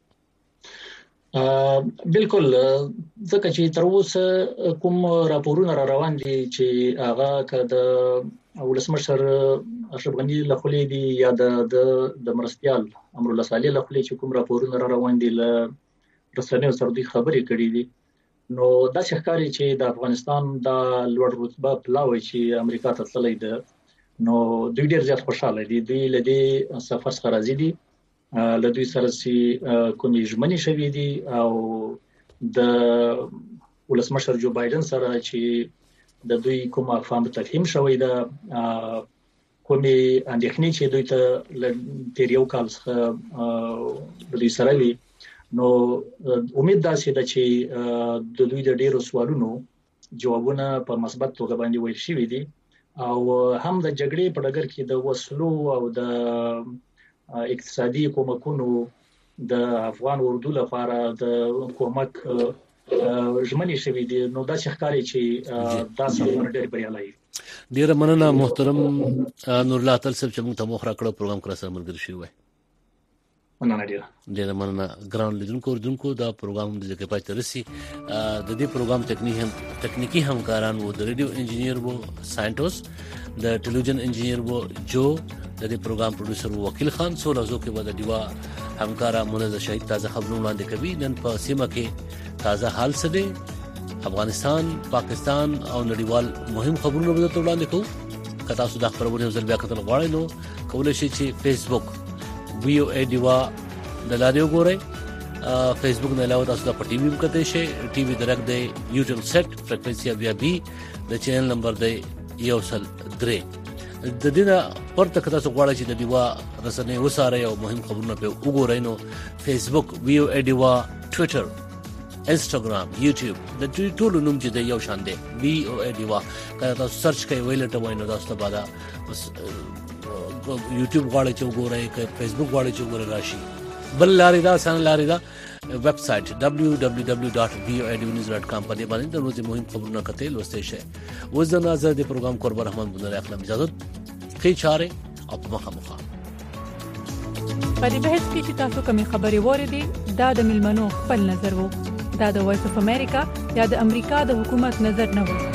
بالکل ځکه چې تر اوسه کوم راپورونه را روان دي چې هغه کده ولسمشر اشرف غنی له خولې دي یا د د مرستيال امر الله صالح له خولې چې کوم راپورونه را روان دي له رسنیو سره دوی خبرې کړې دي نو دا ښکاري چې د افغانستان د لوړ رتبه پلاوي چې امریکا ته تللی ده نو دوی ډېر زیات خوشاله دي دوی له دې سفر څخه راضي دي له دوی سره چې کومې ژمنې شوې دي او د ولسمشر جو بایدن سره چې د دوی کوم افهام تفهیم شوی ده کومې اندېښنې چې دوی ته تیر یو کال څخه دوی سره وي نو امید دا چې د چې د دوی د ډیرو سوالونو جوابونه په مثبت توګه باندې ویل شوي دي او هم د جګړې په ډګر کې د وسلو او د اقتصادي کومکونو د افغان اردو لپاره د کومک ژمنې شوي دي نو دا ښکاري چې دا سفر ډېر بریالی ډیره مننه محترم نور الله اتل صاحب چې موږ ته مخ راکړو پروګرام کړه سره ملګری شوی مننه ډیره ډیره مننه ګران لیدونکو اوردونکو دا پروګرام د ځکه پای ته رسي د دې پروګرام تکنیکی هم تکنیکی همکاران وو د ریډیو انجینیر وو ساينټوس د ټلویزیون انجینیر وو جو د دې پروګرام پروډوسر وو وکیل خان سولازو کې بعد دیوا همکارا منزه شهید تازه خبرونه وړاندې کوي نن په سیمه کې تازه حال څه دی افغانستان پاکستان او نړیوال مهم خبرونه به تاسو وړاندې کوو کله تاسو د خبرونو ځل بیا کتل غواړئ نو کولای شئ چې فیسبوک وی او ای دیوا د لارې وګورئ فیسبوک نه علاوه تاسو د ټي وي کته شي ټي وي درک دی یوټیوب سیټ فریکوئنسي بیا بي د چینل نمبر دی یو سل درې د دې پرته کته تاسو غواړئ چې د دیوا رسنۍ وساره او مهم خبرونه په وګورئ نو فیسبوک وی او ای دیوا ټوئیټر انستګرام یوټیوب د ټولو نوم چې د یو شان دی وی او ای دیوا کله تاسو سرچ کوئ ویلټ وای نو تاسو ته بعد یوټیوب غواړئ چې وګورئ که فیسبوک غواړئ چې وګورئ راشي بل لارې دا سن لارې دا ویب سټ دبليو دبليو دبليو ډاټ وی او ای ډی نیوز ډاټ کام په دې باندې د ورځې مهم خبرونه کته لوستئ شئ وز د نظر د پروګرام قربان رحمان بندر اخلم اجازه خې چاره او مخه مخه په دې بحث کې چې تاسو کومې خبرې وریدي دا د ملمنو خپل نظر وو دا د وایس اف امریکا یا د امریکا د حکومت نظر نه و